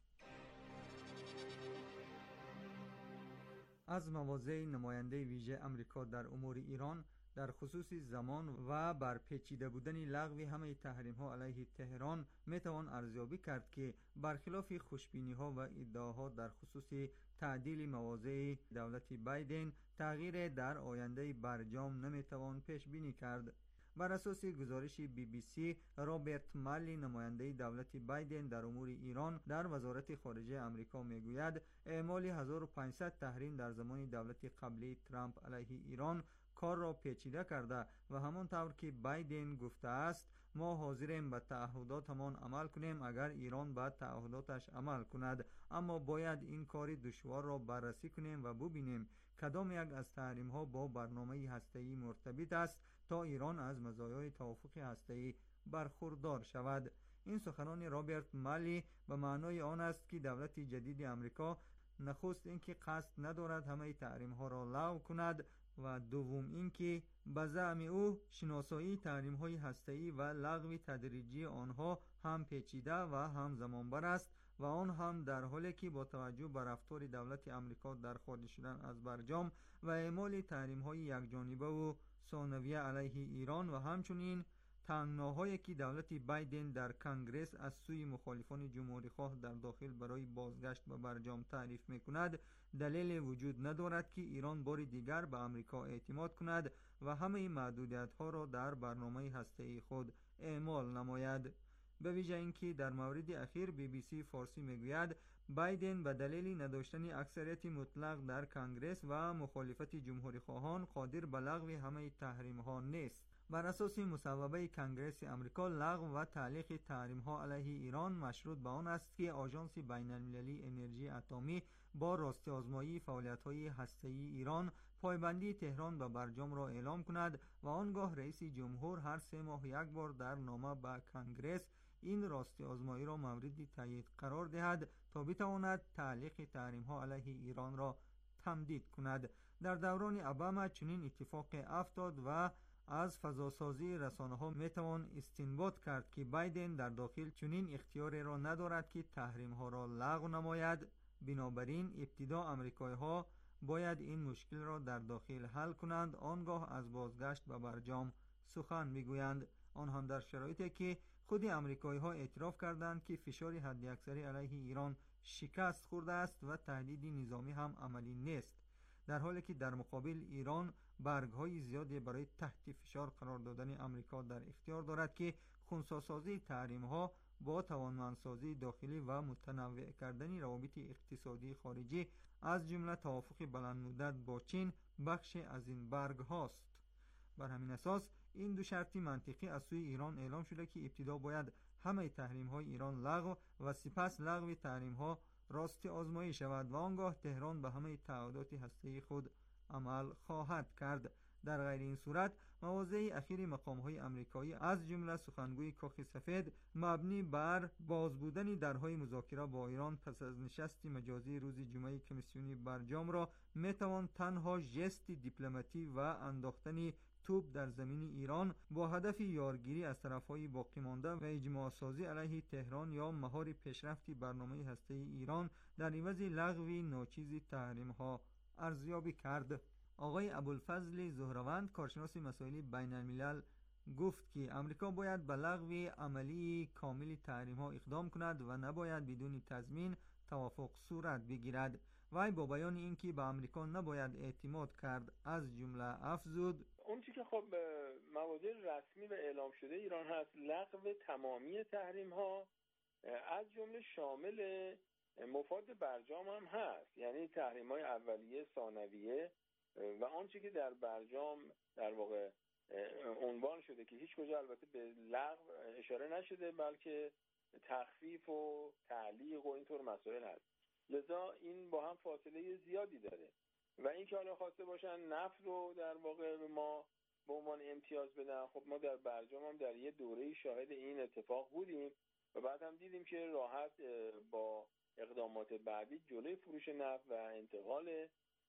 Speaker 20: از مواضع نماینده ویژه امریکا در امور ایران در خصوص زمان و بر پیچیده بودن لغو همه تحریم‌ها علیه تهران میتوان ارزیابی کرد که برخلاف خوشبینی‌ها و ادعاها در خصوص تعدیل مواضع دولت بایدن، تغییر در آینده برجام نمیتوان پیش بینی کرد. بر اساس گزارش BBC، رابرت مالی، نماینده دولت بایدن در امور ایران در وزارت خارجه آمریکا میگوید اعمال 1500 تحریم در زمان دولت قبلی ترامپ علیه ایران کار را پیچیده کرده و همانطور که بایدن گفته است ما حاضریم به تعهداتمان عمل کنیم اگر ایران به تعهداتش عمل کند، اما باید این کار دشوار را بررسی کنیم و ببینیم کدام یک از تحریم ها با برنامه هسته‌ای مرتبط است تا ایران از مزایای توافق هسته‌ای برخوردار شود. این سخنان رابرت مالی به معنای آن است که دولت جدید آمریکا نخست اینکه قصد ندارد همه تحریم ها را لغو کند و دوم اینکه به زعم او شناسایی تحریم‌های هسته‌ای و لغو تدریجی آنها هم پیچیده و هم زمانبر است و آن هم در حالی که با توجه به رفتار دولت امریکا در خارج شدن از برجام و اعمال تحریم‌های یکجانبه و ثانویه علیه ایران و همچنین تنگناهایی که دولت بایدن در کنگره از سوی مخالفان جمهوری‌خواه در داخل برای بازگشت به برجام تعریف می‌کند، دلیل وجود ندارد که ایران بار دیگر به امریکا اعتماد کند و همه محدودیت‌ها را در برنامه هسته‌ای خود اعمال نماید. به ویژه اینکه در مورد اخیر BBC فارسی میگوید بایدن به دلیل نداشتن اکثریت مطلق در کنگره و مخالفت جمهوری‌خواهان قادر به لغو همه تحریم‌ها نیست. بر اساس مصوبه کنگره امریکا، لغو و تعلیق تحریم‌ها علیه ایران مشروط به آن است که آژانس بین‌المللی انرژی اتمی با راستی آزمایی فعالیت‌های هسته‌ای ایران پایبندی تهران به برجام را اعلام کند و آنگاه رئیس جمهور هر 3 ماه یک بار در نامه به کنگره این راستی آزمایی را مورد تایید قرار دهد تا بتواند تعلیق تحریم‌ها علیه ایران را تمدید کند. در دوران اوباما چنین اتفاق افتاد و از فضاسازی رسانه‌ها میتوان استنباط کرد که بایدن در داخل چنین اختیاری را ندارد که تحریم‌ها را لغو نماید. بنابراین ابتدا امریکایی‌ها باید این مشکل را در داخل حل کنند، آنگاه از بازگشت به برجام سخن بگویند، آن هم در شرایطی که خود امریکایی‌ها اعتراف کردند که فشار حداکثری علیه ایران شکست خورده است و تهدید نظامی هم عملی نیست، در حالی که در مقابل ایران برگ‌های زیادی برای تحت فشار قرار دادن امریکا در اختیار دارد که خنثی‌سازی تحریم‌ها با توانمندسازی داخلی و متنوع کردن روابط اقتصادی خارجی از جمله توافق بلندمدت با چین بخش از این برگ هاست. بر همین اساس این دو شرط منطقی از سوی ایران اعلام شده که ابتدا باید همه تحریم‌های ایران لغو و سپس لغو تحریم‌ها راستی آزمایی شود و آنگاه تهران به همه تعهدات هسته‌ای خود عمل خواهد کرد. در غیر این صورت مواضع اخیر مقام‌های آمریکایی از جمله سخنگوی کاخ سفید مبنی بر باز بودن درهای مذاکره با ایران پس از نشست مجازی روز جمعه کمیسیون برجام را میتوان تنها ژست دیپلماتی و انداختن توپ در زمین ایران با هدف یارگیری از طرف‌های باقی مانده و اجماع سازی علیه تهران یا مهار پیشرفت برنامه هسته‌ای ایران در عوض لغو ناچیز تحریم‌ها ارزیابی کرد. آقای ابوالفضل زهروند، کارشناس مسائل بین الملل، گفت که امریکا باید به لغو عملی کامل تحریم‌ها اقدام کند و نباید بدون تضمین توافق صورت بگیرد. وی با بیان اینکه به امریکا نباید اعتماد کرد از جمله افزود:
Speaker 21: اون چیزی که خب مواضع رسمی و اعلام شده ایران هست لغو تمامی تحریم‌ها از جمله شامل مفاد برجام هم هست، یعنی تحریم‌های اولیه، ثانویه و آنچه که در برجام در واقع عنوان شده که هیچ کجا البته به لغو اشاره نشده بلکه تخفیف و تعلیق و اینطور مسائل هست. لذا این با هم فاصله زیادی داره و اینکه حالا خواسته باشن نفت رو در واقع ما به عنوان امتیاز بدن، خب ما در برجام هم در یه دوره شاهد این اتفاق بودیم و بعد هم دیدیم که راحت با اقدامات بعدی جلوی فروش نفت و انتقال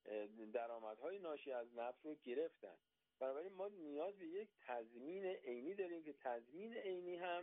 Speaker 21: درآمدهای ناشی از نفت رو گرفتن. بنابراین ما نیاز به یک تضمین عینی داریم که تضمین عینی هم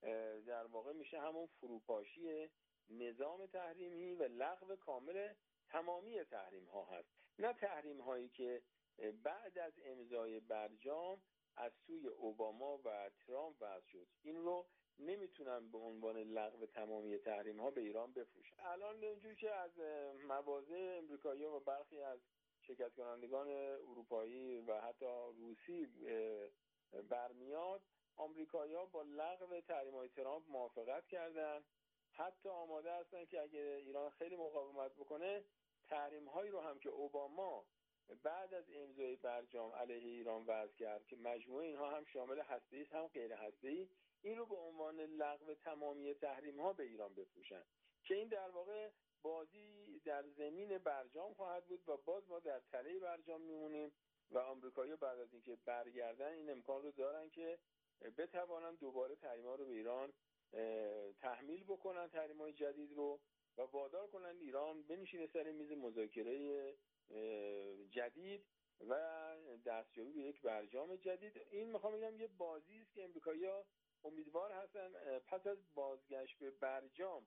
Speaker 21: در واقع میشه همون فروپاشی نظام تحریمی و لغو کامل تمامی تحریم ها هست، نه تحریم هایی که بعد از امضای برجام از سوی اوباما و ترامپ وضع شد. این رو نمیتونن به عنوان لغو تمامی تحریم ها به ایران بفروشن. الان اونجوری که از مواضع امریکایی و برخی از شرکت کنندگان اروپایی و حتی روسی برمیاد، آمریکایی‌ها با لغو تحریم‌های ترامپ موافقت کردن، حتی آماده هستن که اگه ایران خیلی مقاومت بکنه تحریم‌هایی رو هم که اوباما بعد از امضای برجام علیه ایران وضع کرد که مجموعه اینها هم شامل هسته‌ای هم غیر هسته‌ای، این رو به عنوان لغو تمامی تحریم‌ها به ایران بفروشن که این در واقع بازی در زمین برجام خواهد بود و باز ما در تله برجام میمونیم و آمریکایی‌ها بعد از اینکه برگردن این امکان رو دارن که بتوانن دوباره تحریم‌ها رو به ایران تحمیل بکنن، تحریم‌های جدید رو، و وادار کنن ایران بنشینه سر میز مذاکره جدید و دستیابی به یک برجام جدید. این میخوام بگم یه بازی است که امریکایی‌ها امیدوار هستن پس از بازگشت به برجام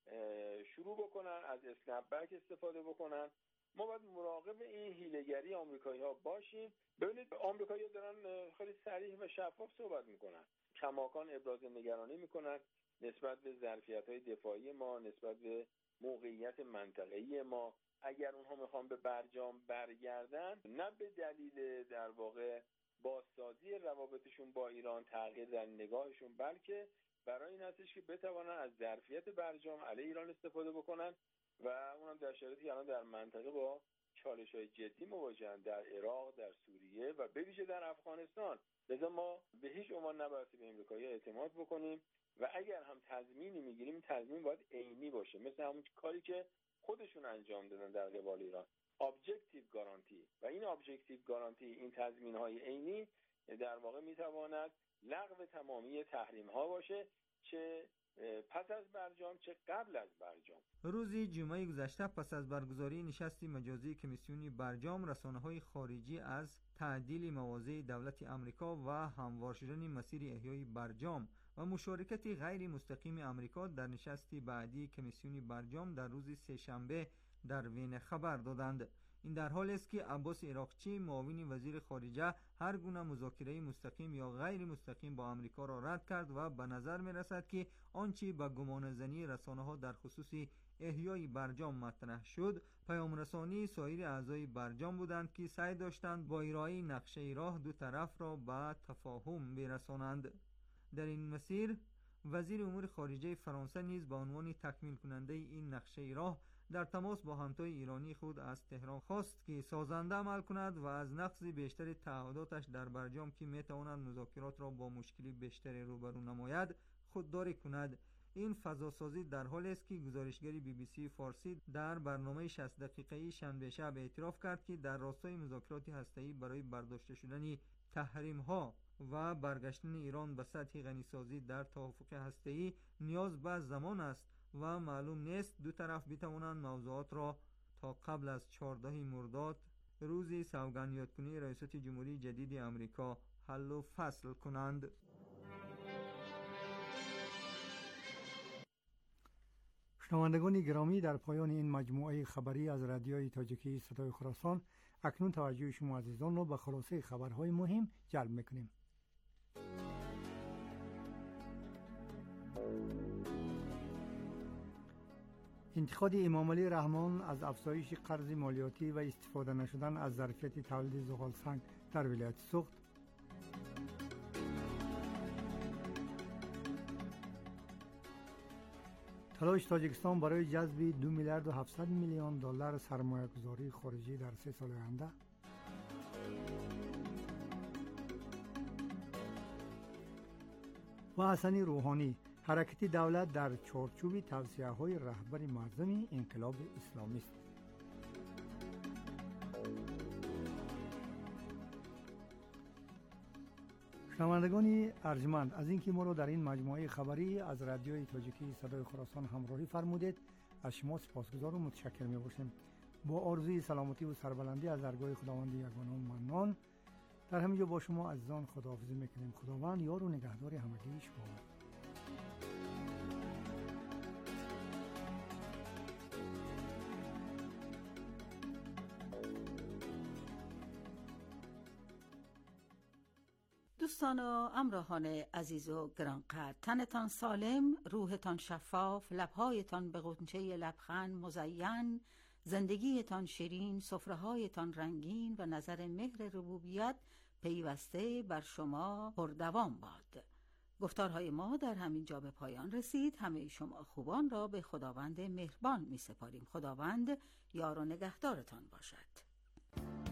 Speaker 21: شروع بکنن، از اسنپ بک استفاده بکنن. ما باید مراقب این حیله‌گری آمریکایی‌ها باشیم. ببینید آمریکایی‌ها دارن خیلی صریح و شفاف صحبت میکنن، کماکان ابراز نگرانی میکنن نسبت به ظرفیت‌های دفاعی ما، نسبت به موقعیت منطقه‌ای ما. اگر اونها میخوان به برجام برگردن، نه به دلیل در واقع بازسازی روابطشون با ایران، تغییر در نگاهشون، بلکه برای این هستش که بتوانن از ظرفیت برجام علیه ایران استفاده بکنن و اونم در شرایطی که الان در منطقه با چالش‌های جدی مواجهن، در عراق، در سوریه و به ویژه در افغانستان. لذا ما به هیچ عنوان نباید به امریکایی‌ها اعتماد بکنیم و اگر هم تضمینی میگیریم، این تضمین باید عینی باشه، مثل همون کاری که خودشون انجام دادن در قبال ایران، ابجکتیو گارانتی. و این ابجکتیو گارانتی، این تضمین‌های عینی در واقع میتواند لغو تمامی تحریم‌ها باشه، چه پس از برجام چه قبل از برجام.
Speaker 20: روزی جمعه گذشته پس از برگزاری نشستی مجازی کمیسیون برجام، رسانه‌های خارجی از تعدیل مواضع دولت آمریکا و هموار شدن مسیر احیای برجام و مشارکت غیر مستقیم آمریکا در نشستی بعدی کمیسیون برجام در روز سه‌شنبه در وین خبر دادند. این در حالی است که عباس عراقچی، معاون وزیر خارجه، هر گونه مذاکره مستقیم یا غیر مستقیم با آمریکا را رد کرد و به نظر می رسد که آنچه به گمان زنی رسانه‌ها در خصوص احیای برجام مطرح شد، پیام رسانی سایر اعضای برجام بودند که سعی داشتند با ارائه نقشه راه دو طرف را به تفاهم برسانند. در این مسیر وزیر امور خارجه فرانسه نیز به عنوان تکمیل کننده این نقشه راه در تماس با همتای ایرانی خود از تهران خواست که سازنده عمل کند و از نقض بیشتر تعهداتش در برجام که میتواند مذاکرات را با مشکلی بیشتر روبرو نماید خودداری کند. این فضاسازی در حالی است که گزارشگر BBC فارسی در برنامه 60 دقیقه‌ای شنبه شب اعتراف کرد که در راستای مذاکرات هسته‌ای برای برداشته شدن تحریم‌ها و برگشتن ایران به سطح غنیسازی در توافق هسته‌ای نیاز به زمان است و معلوم نیست دو طرف بتوانند موضوعات را تا قبل از 14 مرداد روز سوگند یادکنی ریاست جمهوری جدید آمریکا حل و فصل کنند.
Speaker 7: شنوندگان گرامی، در پایان این مجموعه خبری از رادیوی تاجیکی صدای خراسان اکنون توجه شما عزیزان را به خلاصه خبرهای مهم جلب می‌کنیم. انتقاد امام علی رحمان از افزایش قرض مالیاتی و استفاده نشدن از ظرفیت تولید زغال سنگ در ولایت سوخت. تلاش تاجیکستان برای جذب 2 میلیارد و 700 میلیون دلار سرمایه‌گذاری خارجی در 3 سال آینده. و حسن روحانی، حرکت دولت در چارچوب توصیه‌های رهبر معظم انقلاب اسلامی است. شنوندگان ارجمند، از اینکه ما را در این مجموعه خبری از رادیوی تاجیکی صدای خراسان همراهی فرمودید از شما سپاسگزار و متشکر می‌باشیم. با آرزوی سلامتی و سربلندی از درگاه خداوند یگانه و منان در همینجا با شما عزیزان خداحافظی میکنیم. خداوند یار و نگهدار همگی شما.
Speaker 1: دوستان و همراهان عزیز و گرانقدر، تنتان سالم، روحتان شفاف، لبهایتان به غنچه لبخند مزین، زندگیتان شیرین، سفره‌هایتان رنگین و نظر مهر ربوبیت پیوسته بر شما پردوام باد. گفتارهای ما در همین جا به پایان رسید. همه شما خوبان را به خداوند مهربان می سپاریم. خداوند یار و نگهدارتان باشد.